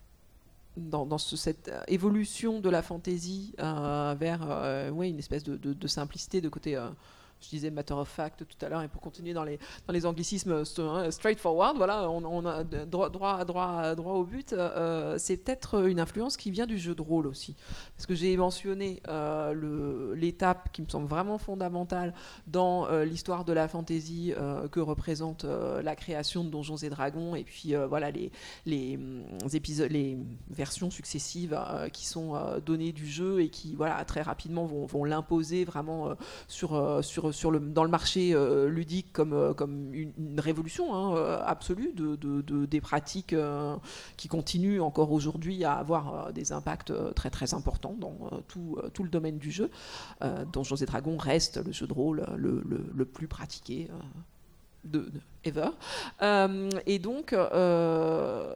dans, dans ce, cette évolution de la fantaisie euh, vers euh, ouais, une espèce de, de, de simplicité, de côté... Euh, je disais matter of fact tout à l'heure, et pour continuer dans les, dans les anglicismes straightforward, voilà, on, on a droit, droit, droit, droit au but, euh, c'est peut-être une influence qui vient du jeu de rôle aussi. Parce que j'ai mentionné euh, le, l'étape qui me semble vraiment fondamentale dans euh, l'histoire de la fantasy euh, que représente euh, la création de Donjons et Dragons, et puis euh, voilà, les, les, les, épisodes, les versions successives euh, qui sont euh, données du jeu et qui voilà, très rapidement vont, vont l'imposer vraiment euh, sur, euh, sur Sur le, dans le marché euh, ludique comme, euh, comme une, une révolution hein, euh, absolue de, de, de, des pratiques euh, qui continuent encore aujourd'hui à avoir euh, des impacts euh, très très importants dans euh, tout, euh, tout le domaine du jeu. Euh, Donjons et Dragons reste le jeu de rôle le, le, le plus pratiqué euh, de, de ever. Euh, et donc... Euh,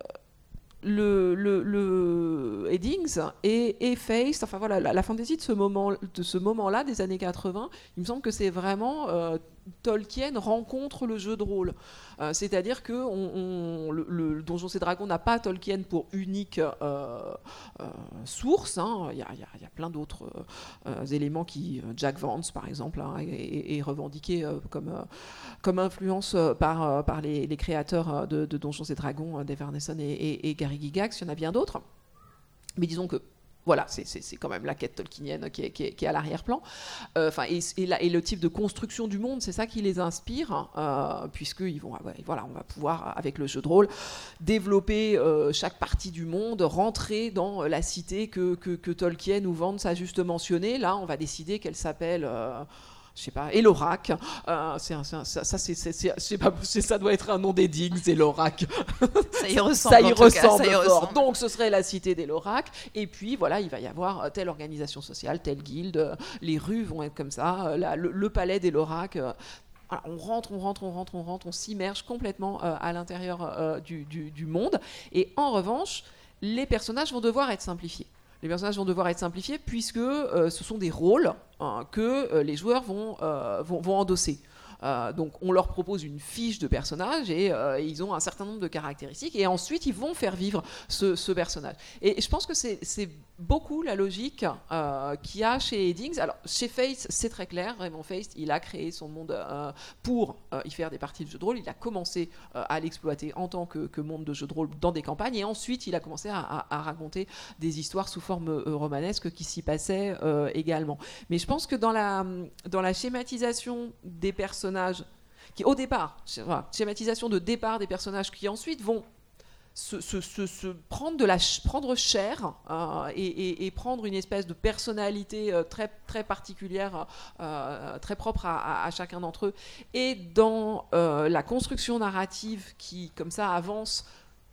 Le, le, le Eddings et, et Feist, enfin voilà, la, la fantasy de ce moment, de ce moment-là des années quatre-vingts, il me semble que c'est vraiment euh, Tolkien rencontre le jeu de rôle. Euh, c'est-à-dire que on, on, le, le Donjons et Dragons n'a pas Tolkien pour unique euh, euh, source. Hein. Il y a, il y a, il y a plein d'autres euh, éléments qui, Jack Vance par exemple, hein, est, est revendiqué euh, comme, euh, comme influence par, euh, par les, les créateurs de, de Donjons et Dragons, euh, Dave Arneson et, et, et Gary Gygax. Il y en a bien d'autres. Mais disons que voilà, c'est, c'est, c'est quand même la quête tolkienienne qui est, qui est, qui est à l'arrière-plan. Euh, et, et, la, et le type de construction du monde, c'est ça qui les inspire, euh, puisqu'ils vont, voilà, on va pouvoir, avec le jeu de rôle, développer euh, chaque partie du monde, rentrer dans la cité que, que, que Tolkien ou Vance a juste mentionnée. Là, on va décider qu'elle s'appelle... Euh, je sais pas, Elorak, euh, c'est un, c'est un, ça, ça, c'est, c'est, c'est, je sais pas, c'est, ça doit être un nom d'Eddings, Elorak. Ça y ressemble, ça y ressemble, cas, ça y fort. ressemble. Donc ce serait la cité d'Elorak, et puis voilà, il va y avoir telle organisation sociale, telle guilde, les rues vont être comme ça, la, le, le palais d'Elorak. Euh, Voilà, on rentre, on rentre, on rentre, on rentre, on s'immerge complètement euh, à l'intérieur euh, du, du, du monde, et en revanche, les personnages vont devoir être simplifiés. Les personnages vont devoir être simplifiés puisque euh, ce sont des rôles hein, que euh, les joueurs vont, euh, vont, vont endosser. Euh, donc on leur propose une fiche de personnage et euh, ils ont un certain nombre de caractéristiques et ensuite ils vont faire vivre ce, ce personnage. Et je pense que c'est, c'est beaucoup la logique euh, qu'il y a chez Eddings. Alors chez Feist, c'est très clair. Raymond Feist, il a créé son monde euh, pour euh, y faire des parties de jeux de rôle. Il a commencé euh, à l'exploiter en tant que, que monde de jeux de rôle dans des campagnes et ensuite il a commencé à, à, à raconter des histoires sous forme euh, romanesque qui s'y passaient euh, également. Mais je pense que dans la, dans la schématisation des personnages, qui au départ, voilà, schématisation de départ des personnages qui ensuite vont Se, se, se, se prendre, de la ch- prendre chair euh, et, et, et prendre une espèce de personnalité euh, très, très particulière, euh, très propre à, à, à chacun d'entre eux. Et dans euh, la construction narrative qui, comme ça, avance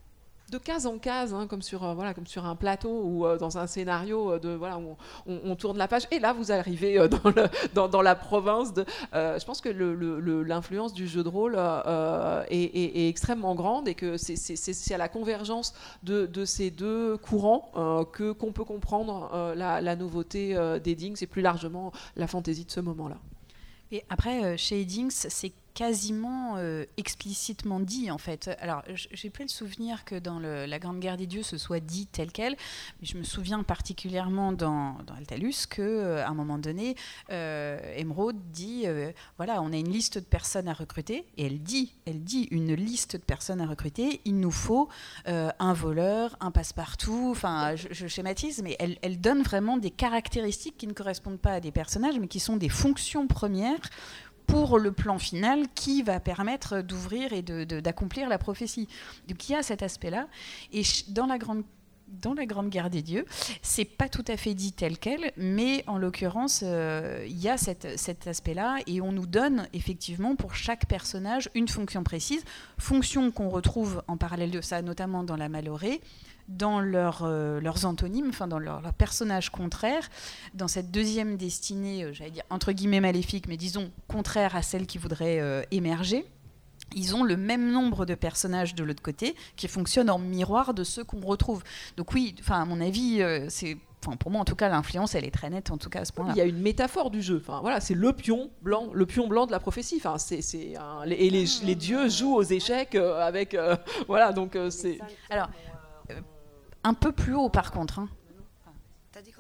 de case en case, hein, comme, sur, euh, voilà, comme sur un plateau ou euh, dans un scénario euh, de, voilà, où on, on, on tourne la page. Et là, vous arrivez euh, dans, le, dans, dans la province. De, euh, je pense que le, le, le, l'influence du jeu de rôle euh, est, est, est extrêmement grande et que c'est, c'est, c'est, c'est à la convergence de, de ces deux courants euh, que, qu'on peut comprendre euh, la, la nouveauté euh, d'Eddings et plus largement la fantaisie de ce moment-là. Et après, euh, chez Eddings, c'est quasiment euh, explicitement dit, en fait. Alors, j'ai plus le souvenir que dans le, la Grande Guerre des Dieux, ce soit dit tel quel, mais je me souviens particulièrement dans, dans Altalus qu'à euh, un moment donné, euh, Emeraude dit, euh, voilà, on a une liste de personnes à recruter, et elle dit, elle dit une liste de personnes à recruter, il nous faut euh, un voleur, un passe-partout, enfin, je, je schématise, mais elle, elle donne vraiment des caractéristiques qui ne correspondent pas à des personnages, mais qui sont des fonctions premières pour le plan final qui va permettre d'ouvrir et de, de, d'accomplir la prophétie. Donc il y a cet aspect-là. Et dans la grande Dans la Grande Guerre des Dieux, c'est pas tout à fait dit tel quel, mais en l'occurrence, euh, il y a cette, cet aspect-là, et on nous donne effectivement pour chaque personnage une fonction précise, fonction qu'on retrouve en parallèle de ça, notamment dans la Malorée, dans leur, euh, leurs antonymes, enfin dans leurs leur personnages contraires, dans cette deuxième destinée, euh, j'allais dire entre guillemets maléfique, mais disons contraire à celle qui voudrait euh, émerger. Ils ont le même nombre de personnages de l'autre côté qui fonctionnent en miroir de ceux qu'on retrouve. Donc oui, enfin à mon avis, euh, c'est, enfin pour moi en tout cas, l'influence elle est très nette en tout cas à ce point-là. Il y a une métaphore du jeu. Enfin voilà, c'est le pion blanc, le pion blanc de la prophétie. Enfin c'est, c'est un, les, et les, les dieux jouent aux échecs euh, avec euh, voilà donc euh, c'est. Alors euh, un peu plus haut par contre. Hein. T'as dit quoi ?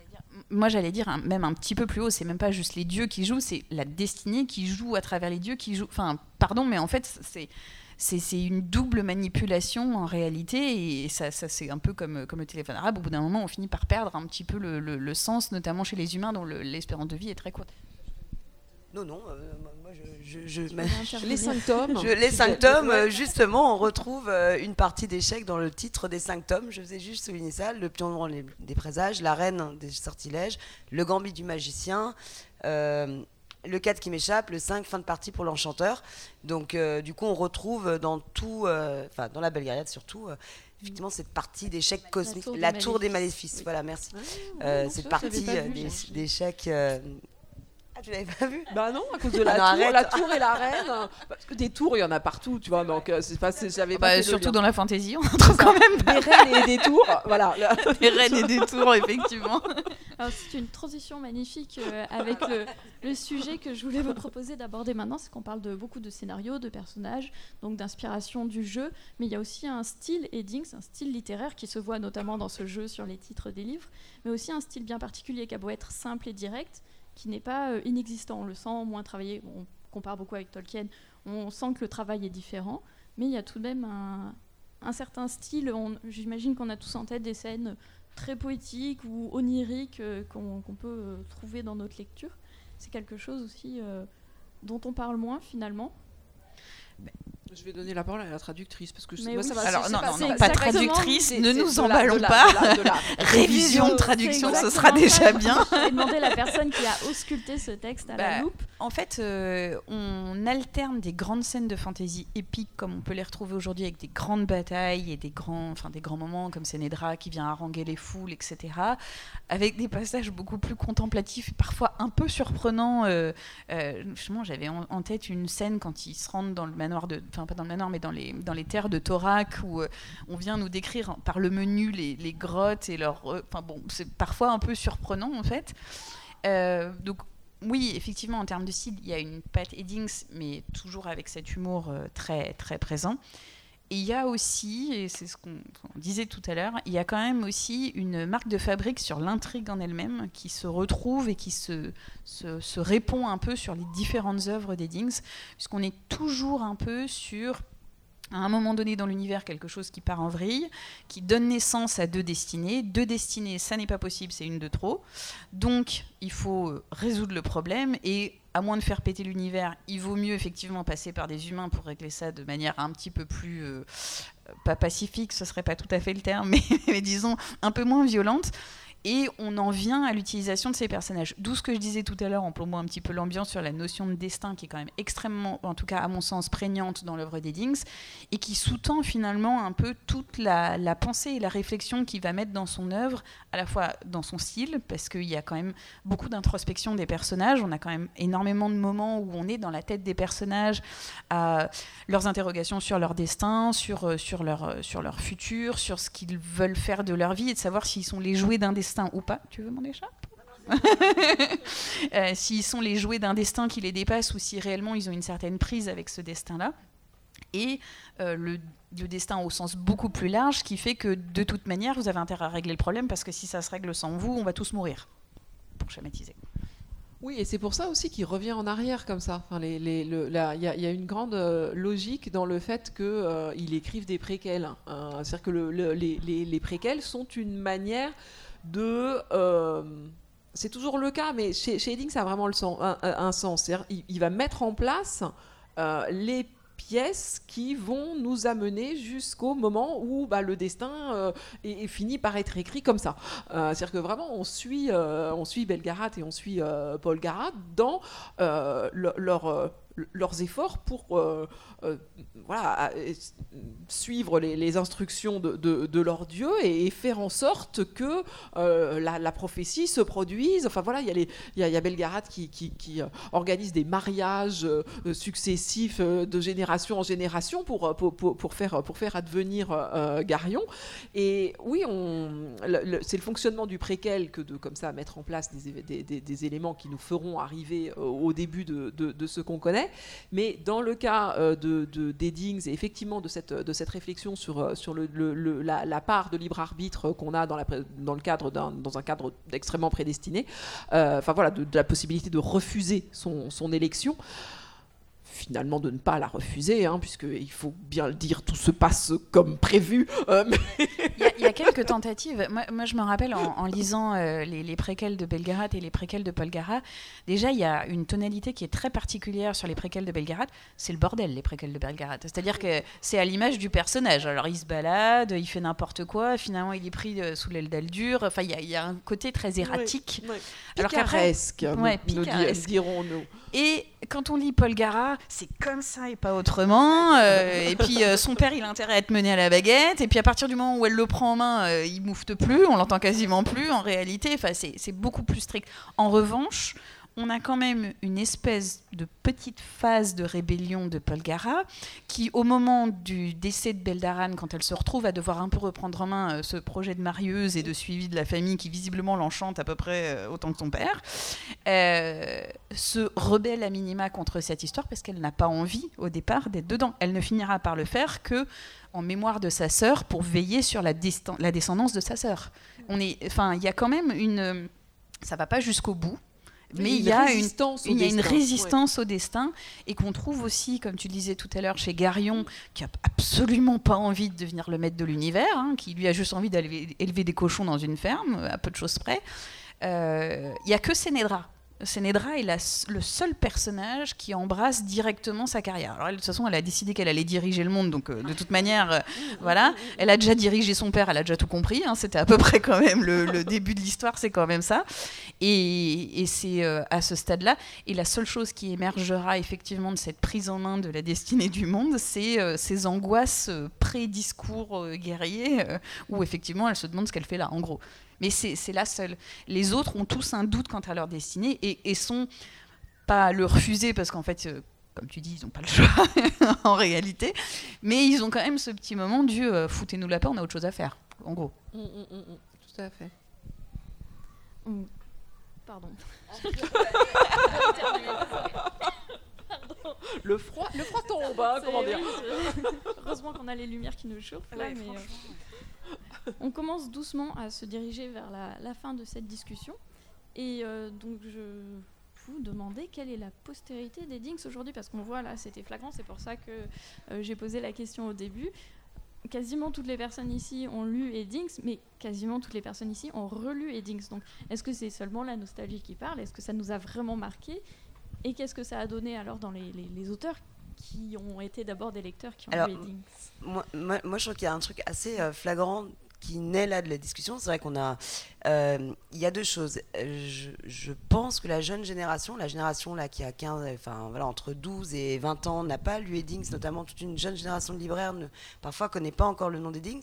Moi, j'allais dire un, même un petit peu plus haut, c'est même pas juste les dieux qui jouent, c'est la destinée qui joue à travers les dieux qui jouent. Enfin, pardon, mais en fait, c'est, c'est, c'est une double manipulation en réalité, et ça, ça c'est un peu comme, comme le téléphone arabe. Au bout d'un moment, on finit par perdre un petit peu le, le, le sens, notamment chez les humains dont le, l'espérance de vie est très courte. Non, non, euh, moi je... je, je, je les cinq tomes. Je, les cinq tomes, euh, justement, on retrouve euh, une partie d'échecs dans le titre des cinq tomes. Je faisais juste souligner ça, le pion blanc des présages, la reine des sortilèges, le gambit du magicien, euh, le quatre qui m'échappe, le cinq, fin de partie pour l'enchanteur. Donc euh, du coup, on retrouve dans tout, enfin euh, dans la Belgariade surtout, euh, effectivement cette partie d'échecs cosmiques, la tour des, la tour des maléfices. Oui. Voilà, merci. Ah, euh, bon, cette ça, partie euh, des, d'échecs... Euh, Ah, tu l'avais pas vu ? Bah non, à cause de la ah non, tour, la tour et la reine. Parce que des tours, il y en a partout, tu vois. Donc c'est pas, c'est, j'avais bah, pas. Surtout dans la fantaisie, on trouve quand même des reines et des tours, voilà. Des reines et des tours, effectivement. Alors c'est une transition magnifique euh, avec le, le sujet que je voulais vous proposer d'aborder maintenant, c'est qu'on parle de beaucoup de scénarios, de personnages, donc d'inspiration du jeu, mais il y a aussi un style Eddings, un style littéraire qui se voit notamment dans ce jeu sur les titres des livres, mais aussi un style bien particulier qui a beau être simple et direct, qui n'est pas euh, inexistant. On le sent moins travaillé. On compare beaucoup avec Tolkien. On sent que le travail est différent, mais il y a tout de même un, un certain style. On, j'imagine qu'on a tous en tête des scènes très poétiques ou oniriques euh, qu'on, qu'on peut euh, trouver dans notre lecture. C'est quelque chose aussi euh, dont on parle moins finalement. Je vais donner la parole à la traductrice parce que je sais pas oui, ça va. Alors c'est, non, c'est non, pas, non, pas traductrice. c'est, ne c'est nous emballons pas. De la, de la, de la révision de traduction, ce sera déjà bien. Je vais demander à la personne qui a ausculté ce texte à bah, la loupe. En fait, euh, on alterne des grandes scènes de fantasy épiques comme on peut les retrouver aujourd'hui avec des grandes batailles et des grands, enfin des grands moments comme Sénédra qui vient haranguer les foules, et cetera. Avec des passages beaucoup plus contemplatifs, parfois un peu surprenants. Euh, euh, justement, j'avais en, en tête une scène quand ils se rendent dans le manoir de, enfin pas dans le manoir, mais dans les dans les terres de Thorak où euh, on vient nous décrire par le menu les, les grottes et leur, enfin euh, bon, c'est parfois un peu surprenant en fait. Euh, donc oui, effectivement, en termes de style, il y a une patte Eddings, mais toujours avec cet humour euh, très, très présent. Et il y a aussi, et c'est ce qu'on, qu'on disait tout à l'heure, il y a quand même aussi une marque de fabrique sur l'intrigue en elle-même qui se retrouve et qui se, se, se répond un peu sur les différentes œuvres d'Eddings, puisqu'on est toujours un peu sur, à un moment donné dans l'univers, quelque chose qui part en vrille, qui donne naissance à deux destinées. Deux destinées, ça n'est pas possible, c'est une de trop. Donc, il faut résoudre le problème et à moins de faire péter l'univers, il vaut mieux effectivement passer par des humains pour régler ça de manière un petit peu plus, euh, pas pacifique, ce serait pas tout à fait le terme, mais, mais disons un peu moins violente. Et on en vient à l'utilisation de ces personnages. D'où ce que je disais tout à l'heure en plombant un petit peu l'ambiance sur la notion de destin qui est quand même extrêmement, en tout cas à mon sens, prégnante dans l'œuvre d'Eddings et qui sous-tend finalement un peu toute la, la pensée et la réflexion qu'il va mettre dans son œuvre, à la fois dans son style, parce qu'il y a quand même beaucoup d'introspection des personnages. On a quand même énormément de moments où on est dans la tête des personnages, à leurs interrogations sur leur destin, sur, sur, leur, sur leur futur, sur ce qu'ils veulent faire de leur vie et de savoir s'ils sont les jouets d'un destin ou pas. Tu veux mon écharpe ? euh, S'ils sont les jouets d'un destin qui les dépasse ou si réellement ils ont une certaine prise avec ce destin-là. Et euh, le, le destin au sens beaucoup plus large qui fait que de toute manière vous avez intérêt à régler le problème parce que si ça se règle sans vous, on va tous mourir. Pour schématiser. Oui, et c'est pour ça aussi qu'il revient en arrière comme ça. Enfin, les, les, le, la, y, a, y a une grande euh, logique dans le fait qu'il euh, écrive des préquels. Hein. C'est-à-dire que le, le, les, les, les préquels sont une manière de... Euh, c'est toujours le cas, mais chez, chez Eddings, ça a vraiment le sens, un, un sens. C'est-à-dire il, il va mettre en place euh, les pièces qui vont nous amener jusqu'au moment où bah, le destin euh, est, est fini par être écrit comme ça. Euh, c'est-à-dire que vraiment, on suit, euh, on suit Belgarath et on suit euh, Polgarath dans euh, le, leur... Euh, leurs efforts pour euh, euh, voilà, suivre les, les instructions de, de, de leur dieu et, et faire en sorte que euh, la, la prophétie se produise. Enfin voilà, il y a, les, il y a, il y a Belgarath qui, qui, qui organise des mariages euh, successifs euh, de génération en génération pour, pour, pour, pour, faire, pour faire advenir euh, Garion. Et oui, on, le, le, c'est le fonctionnement du préquel que de comme ça mettre en place des, des, des, des éléments qui nous feront arriver euh, au début de, de, de ce qu'on connaît. Mais dans le cas euh, de, de, d'Eddings et effectivement de cette, de cette réflexion sur, sur le, le, le, la, la part de libre arbitre qu'on a dans, la, dans, le cadre d'un, dans un cadre extrêmement prédestiné, euh, enfin voilà, de, de la possibilité de refuser son, son élection, finalement de ne pas la refuser, hein, puisqu'il faut bien le dire, tout se passe comme prévu. Euh, mais... il, y a, il y a quelques tentatives. Moi, moi je me rappelle en, en lisant euh, les, les préquels de Belgarath et les préquels de Polgarath, déjà il y a une tonalité qui est très particulière sur les préquels de Belgarath, c'est le bordel, les préquels de Belgarath. C'est-à-dire que c'est à l'image du personnage. Alors il se balade, il fait n'importe quoi, finalement il est pris euh, sous l'aile d'Aldur. Enfin, il y, a, il y a un côté très erratique. Oui, oui. Alors picaresque, qu'après, nous, ouais, nous picaresque. dirons-nous. Et quand on lit Polgarath, c'est comme ça et pas autrement. Euh, et puis euh, son père, il a intérêt à être mené à la baguette. Et puis à partir du moment où elle le prend en main, euh, il moufte plus, on l'entend quasiment plus en réalité. Enfin, c'est, c'est beaucoup plus strict. En revanche, on a quand même une espèce de petite phase de rébellion de Polgarath qui, au moment du décès de Beldaran, quand elle se retrouve à devoir un peu reprendre en main euh, ce projet de marieuse et de suivi de la famille qui visiblement l'enchante à peu près euh, autant que son père, euh, se rebelle à minima contre cette histoire parce qu'elle n'a pas envie au départ d'être dedans. Elle ne finira par le faire que en mémoire de sa sœur pour veiller sur la, destin- la descendance de sa sœur. On est, enfin, il y a quand même une, ça va pas jusqu'au bout. Mais il y a une, il y a une résistance ouais. au destin et qu'on trouve aussi, comme tu disais tout à l'heure, chez Garion, qui n'a absolument pas envie de devenir le maître de l'univers, hein, qui lui a juste envie d'aller élever des cochons dans une ferme, à peu de choses près. Euh, il n'y a que Sénédra. Sénédra est la, le seul personnage qui embrasse directement sa carrière. Alors elle, de toute façon, elle a décidé qu'elle allait diriger le monde, donc euh, de toute manière, euh, voilà. Elle a déjà dirigé son père, elle a déjà tout compris. Hein, c'était à peu près quand même le, le début de l'histoire, c'est quand même ça. Et, et c'est euh, à ce stade-là. Et la seule chose qui émergera effectivement de cette prise en main de la destinée du monde, c'est euh, ces angoisses euh, pré-discours euh, guerrier, euh, où effectivement elle se demande ce qu'elle fait là, en gros. Mais c'est, c'est la seule. Les autres ont tous un doute quant à leur destinée et, et sont pas à le refuser parce qu'en fait, euh, comme tu dis, ils n'ont pas le choix en réalité. Mais ils ont quand même ce petit moment du euh, foutez-nous la paix, on a autre chose à faire, en gros. Mmh, mmh, mmh, tout à fait. Mmh. pardon. Le froid, le froid tombe, hein, comment dire. Heureusement qu'on a les lumières qui nous chauffent là, Ouais, mais euh, on commence doucement à se diriger vers la, la fin de cette discussion. Et euh, donc je vous demandais quelle est la postérité d'Eddings aujourd'hui, parce qu'on voit là, c'était flagrant, c'est pour ça que euh, j'ai posé la question au début. Quasiment toutes les personnes ici ont lu Eddings, mais quasiment toutes les personnes ici ont relu Eddings. Donc, est-ce que c'est seulement la nostalgie qui parle ? Est-ce que ça nous a vraiment marqué ? Et qu'est-ce que ça a donné alors dans les, les, les auteurs qui ont été d'abord des lecteurs qui ont alors, lu Eddings ? moi, moi, moi, je trouve qu'il y a un truc assez euh, flagrant qui naît là de la discussion. C'est vrai qu'on a... Euh, il y a deux choses. Je, je pense que la jeune génération, la génération là, qui a quinze, enfin, voilà, entre douze et vingt ans, n'a pas lu Eddings, notamment toute une jeune génération de libraires ne, parfois ne connaît pas encore le nom d'Eddings.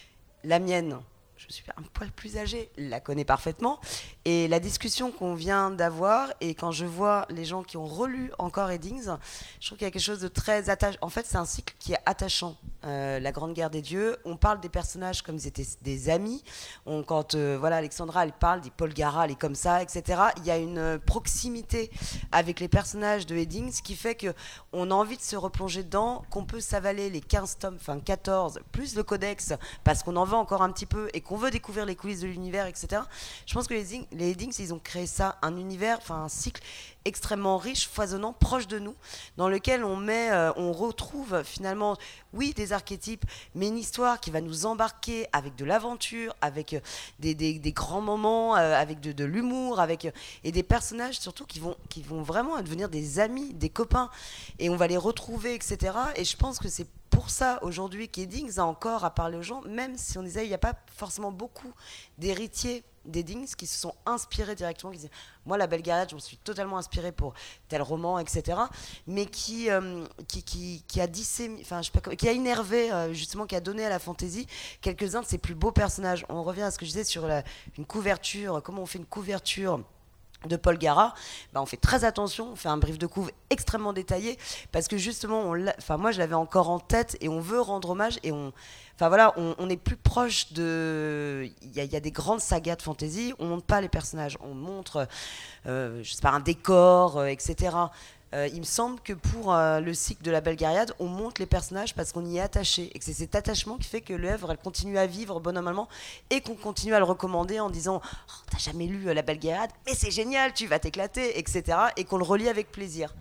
La mienne, je suis un poil plus âgée, la connaît parfaitement. Et la discussion qu'on vient d'avoir, et quand je vois les gens qui ont relu encore Eddings, je trouve qu'il y a quelque chose de très attachant. En fait, c'est un cycle qui est attachant. Euh, la Grande Guerre des Dieux, on parle des personnages comme ils étaient des amis. On, quand euh, voilà, Alexandra, elle parle, dit Paul Gara, elle est comme ça, et cetera. Il y a une euh, proximité avec les personnages de Eddings qui fait qu'on a envie de se replonger dedans, qu'on peut s'avaler les quinze tomes, enfin quatorze, plus le codex, parce qu'on en veut encore un petit peu et qu'on veut découvrir les coulisses de l'univers, et cetera. Je pense que les, les Eddings, ils ont créé ça, un univers, enfin un cycle extrêmement riche, foisonnant, proche de nous, dans lequel on met, euh, on retrouve finalement, oui, des archétypes, mais une histoire qui va nous embarquer avec de l'aventure, avec euh, des, des, des grands moments, euh, avec de, de l'humour, avec euh, et des personnages surtout qui vont, qui vont vraiment devenir des amis, des copains, et on va les retrouver, et cetera. Et je pense que c'est pour ça aujourd'hui qu'Eddings a encore à parler aux gens, même si on disait il n'y a pas forcément beaucoup d'héritiers d'Eddings qui se sont inspirés directement, qui disaient moi la Belle Gaillade je me suis totalement inspirée pour tel roman, et cetera, mais qui euh, qui, qui, qui a disséminé, enfin je sais pas, qui a innervé euh, justement, qui a donné à la fantaisie quelques-uns de ses plus beaux personnages. On revient à ce que je disais sur la, une couverture, comment on fait une couverture de Paul Gara, bah on fait très attention, on fait un brief de couve extrêmement détaillé, parce que justement, on enfin moi je l'avais encore en tête, et on veut rendre hommage, et on, enfin voilà, on, on est plus proche de, il y, y a des grandes sagas de fantasy, on montre pas les personnages, on montre, euh, je sais pas, un décor, euh, et cetera. Euh, il me semble que pour euh, le cycle de la Belle Gaillade, on monte les personnages parce qu'on y est attaché, et que c'est cet attachement qui fait que l'œuvre elle continue à vivre bon normalement, et qu'on continue à le recommander en disant oh, t'as jamais lu euh, la Belle Gaillade, mais c'est génial, tu vas t'éclater, et cetera. Et qu'on le relit avec plaisir.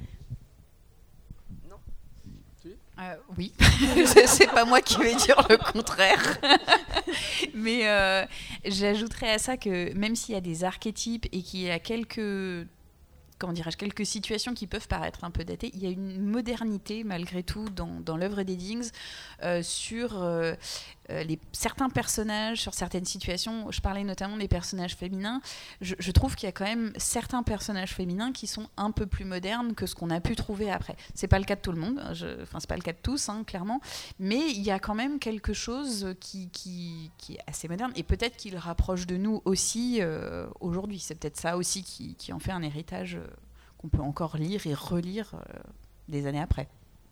Non ? Euh, oui, c'est pas moi qui vais dire le contraire. Mais euh, j'ajouterais à ça que même s'il y a des archétypes et qu'il y a quelques comment dirais-je, quelques situations qui peuvent paraître un peu datées, il y a une modernité malgré tout dans, dans l'œuvre d'Eddings euh, sur euh, les, certains personnages, sur certaines situations. Je parlais notamment des personnages féminins. Je, je trouve qu'il y a quand même certains personnages féminins qui sont un peu plus modernes que ce qu'on a pu trouver après. C'est pas le cas de tout le monde, je, enfin c'est pas le cas de tous, hein, clairement, mais il y a quand même quelque chose qui, qui, qui est assez moderne, et peut-être qu'il rapproche de nous aussi euh, aujourd'hui. C'est peut-être ça aussi qui, qui en fait un héritage euh, qu'on peut encore lire et relire euh, des années après.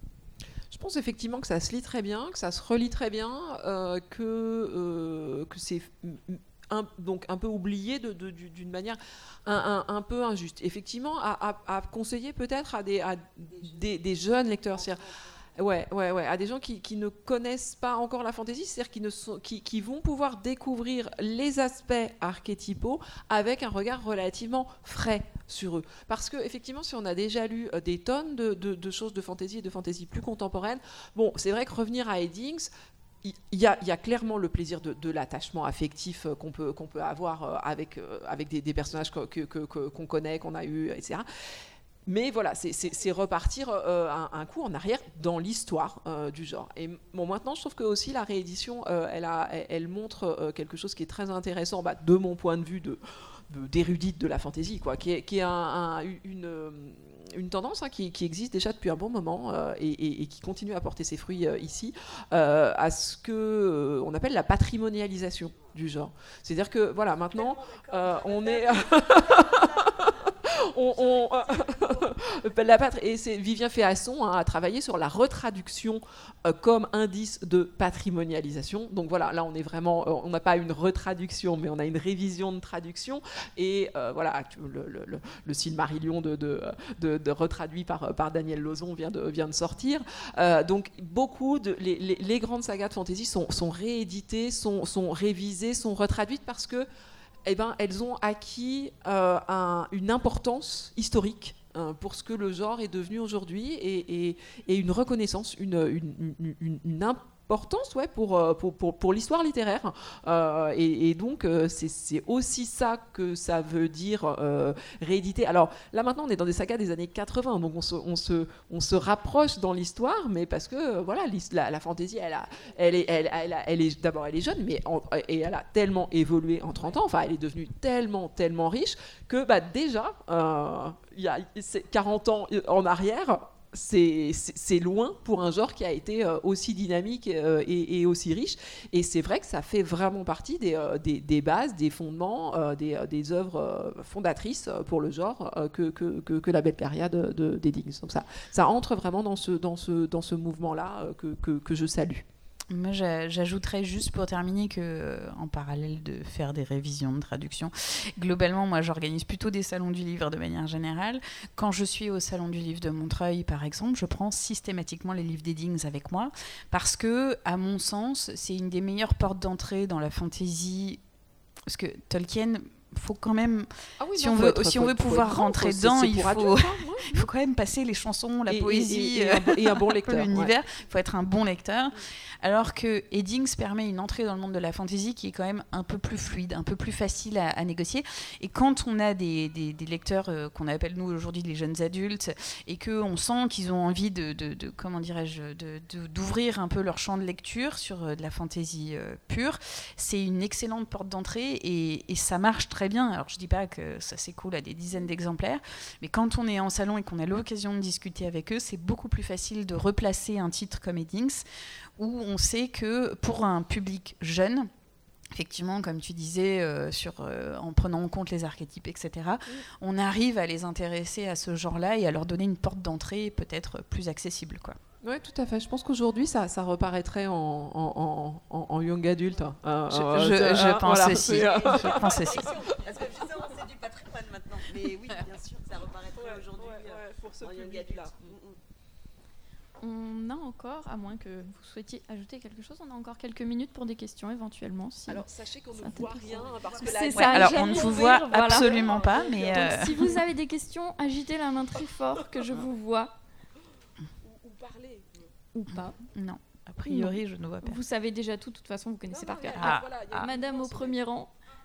Je pense effectivement que ça se lit très bien, que ça se relit très bien, euh, que, euh, que c'est un, donc un peu oublié de, de, d'une manière un, un, un peu injuste. Effectivement, à, à, à conseiller peut-être à des, à des, des jeunes lecteurs. Ouais, ouais, ouais, à des gens qui, qui ne connaissent pas encore la fantaisie, c'est-à-dire qui, ne sont, qui, qui vont pouvoir découvrir les aspects archétypaux avec un regard relativement frais sur eux. Parce que effectivement, si on a déjà lu euh, des tonnes de, de, de choses de fantaisie et de fantaisie plus contemporaine, bon, c'est vrai que revenir à Eddings, il y, y, y a clairement le plaisir de, de l'attachement affectif euh, qu'on peut, qu'on peut avoir euh, avec, euh, avec des, des personnages que, que, que, qu'on connaît, qu'on a eu, et cetera. Mais voilà, c'est, c'est, c'est repartir euh, un, un coup en arrière dans l'histoire euh, du genre. Et bon, maintenant, je trouve que aussi la réédition, euh, elle, a, elle, elle montre euh, quelque chose qui est très intéressant, bah, de mon point de vue de, de, d'érudite de la fantaisie, quoi, qui est, qui est un, un, une, une tendance hein, qui, qui existe déjà depuis un bon moment euh, et, et, et qui continue à porter ses fruits euh, ici, euh, à ce que euh, on appelle la patrimonialisation du genre. C'est-à-dire que voilà, maintenant, euh, on est On, on, la patri- et c'est Vivien Féasson hein, a travaillé sur la retraduction euh, comme indice de patrimonialisation. Donc voilà, là on est vraiment, euh, on n'a pas une retraduction, mais on a une révision de traduction. Et euh, voilà, le, le, le, le Silmarillion de, de, de, de retraduit par, par Daniel Lauzon vient de, vient de sortir. Euh, donc beaucoup de les, les, les grandes sagas de fantasy sont, sont rééditées, sont, sont révisées, sont retraduites parce que eh ben, elles ont acquis euh, un, une importance historique hein, pour ce que le genre est devenu aujourd'hui et, et, et une reconnaissance, une, une, une, une, une importance ouais, pour, pour, pour, pour l'histoire littéraire. Euh, et, et donc, euh, c'est, c'est aussi ça que ça veut dire euh, rééditer. Alors là, maintenant, on est dans des sagas des années quatre-vingts, donc on se, on se, on se rapproche dans l'histoire, mais parce que euh, voilà, la, la fantaisie, elle, a, elle, est, elle, elle, a, elle est d'abord, elle est jeune, mais en, et elle a tellement évolué en trente ans, enfin, elle est devenue tellement, tellement riche que bah, déjà, euh, il y a quarante ans en arrière, C'est, c'est, c'est loin pour un genre qui a été euh, aussi dynamique euh, et, et aussi riche. Et c'est vrai que ça fait vraiment partie des, euh, des, des bases, des fondements, euh, des, euh, des œuvres euh, fondatrices pour le genre euh, que, que, que, que la belle période de, d'Eddings. Donc ça, ça entre vraiment dans ce, dans ce, dans ce mouvement-là euh, que, que, que je salue. Moi, j'ajouterais juste pour terminer que, euh, en parallèle de faire des révisions de traduction, globalement, moi, j'organise plutôt des salons du livre de manière générale. Quand je suis au salon du livre de Montreuil, par exemple, je prends systématiquement les livres d'Eddings avec moi parce que, à mon sens, c'est une des meilleures portes d'entrée dans la fantasy. Parce que Tolkien, faut quand même, ah oui, si, non, on veut, être, si on veut pouvoir être rentrer dedans, c'est, c'est il, faut, adulte, hein, il faut quand même passer les chansons, la et, poésie, et, et, et, un, et un bon lecteur, l'univers. Il ouais. faut être un bon lecteur. Alors que Eddings permet une entrée dans le monde de la fantasy qui est quand même un peu plus fluide, un peu plus facile à, à négocier. Et quand on a des, des, des lecteurs euh, qu'on appelle nous aujourd'hui les jeunes adultes et qu'on sent qu'ils ont envie de, de, de comment dirais-je, de, de, d'ouvrir un peu leur champ de lecture sur euh, de la fantasy euh, pure, c'est une excellente porte d'entrée et, et ça marche très bien. Alors je dis pas que ça s'écoule à des dizaines d'exemplaires, mais quand on est en salon et qu'on a l'occasion de discuter avec eux, c'est beaucoup plus facile de replacer un titre comme Eddings, où on sait que pour un public jeune, effectivement, comme tu disais, euh, sur, euh, en prenant en compte les archétypes, et cetera, oui. on arrive à les intéresser à ce genre-là et à leur donner une porte d'entrée peut-être plus accessible, quoi. Oui, tout à fait. Je pense qu'aujourd'hui, ça, ça reparaîtrait en, en, en, en young adulte. Euh, je, euh, je, je euh, pense voilà, aussi. Euh... Je pense aussi. Parce que justement, c'est du patrimoine maintenant. Mais oui, bien sûr, ça reparaîtrait ouais, aujourd'hui ouais, ouais, pour ce en young adulte. Là. On a encore, à moins que vous souhaitiez ajouter quelque chose, on a encore quelques minutes pour des questions éventuellement. Si alors sachez qu'on ne voit rien parce que c'est la... ça. Ouais, alors on ne vous voit voilà. absolument pas, mais donc, euh... si vous avez des questions, agitez la main très fort que je vous vois. Ou, ou parler. Ou pas. Non. A priori, non. je ne vois pas. Vous savez déjà tout. De toute façon, vous connaissez non, par cœur. Ah. Voilà, ah. Madame au premier rang.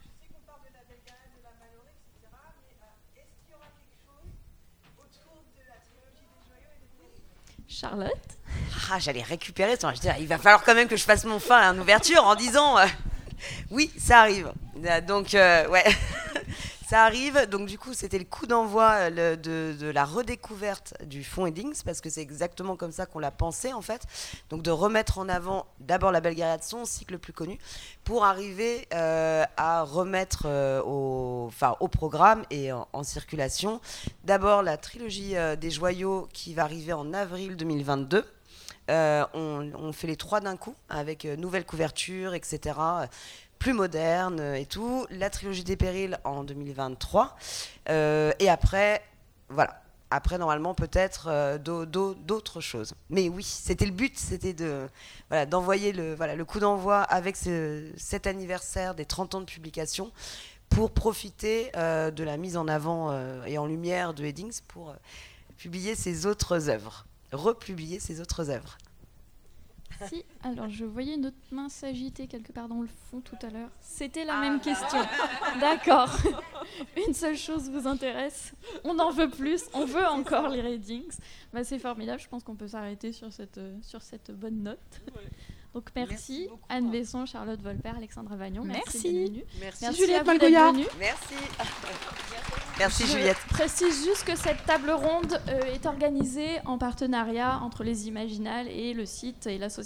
Charlotte. Ah, j'allais récupérer ça. Je dis, il va falloir quand même que je fasse mon fin en ouverture en disant euh, oui, ça arrive. Donc, euh, ouais, ça arrive. Donc, du coup, c'était le coup d'envoi le, de, de la redécouverte du fonds Eddings, parce que c'est exactement comme ça qu'on l'a pensé, en fait. Donc, de remettre en avant d'abord La Belle Gaillarde, son cycle le plus connu, pour arriver euh, à remettre euh, au, enfin, au programme et en, en circulation d'abord la trilogie euh, des joyaux qui va arriver en avril deux mille vingt-deux. Euh, on, on fait les trois d'un coup avec euh, nouvelle couverture, et cetera, plus moderne euh, et tout. La trilogie des périls en deux mille vingt-trois. Euh, et après, voilà. Après, normalement, peut-être euh, do, do, d'autres choses. Mais oui, c'était le but, c'était de, voilà, d'envoyer le, voilà, le coup d'envoi avec ce, cet anniversaire des trente ans de publication pour profiter euh, de la mise en avant euh, et en lumière de Eddings pour euh, publier ses autres œuvres. republier ses autres œuvres. Si, alors je voyais une autre main s'agiter quelque part dans le fond tout à l'heure. C'était la ah. même question. D'accord. Une seule chose vous intéresse. On en veut plus. On veut encore les Eddings. Bah, c'est formidable. Je pense qu'on peut s'arrêter sur cette, euh, sur cette bonne note. Ouais. Donc merci, merci beaucoup, Anne Besson, Charlotte Volper, Alexandra Vagnon. Merci. Merci, merci. merci Juliette Malgoya. Merci. Merci Je Juliette. Je précise juste que cette table ronde euh, est organisée en partenariat entre les Imaginales et le site et l'association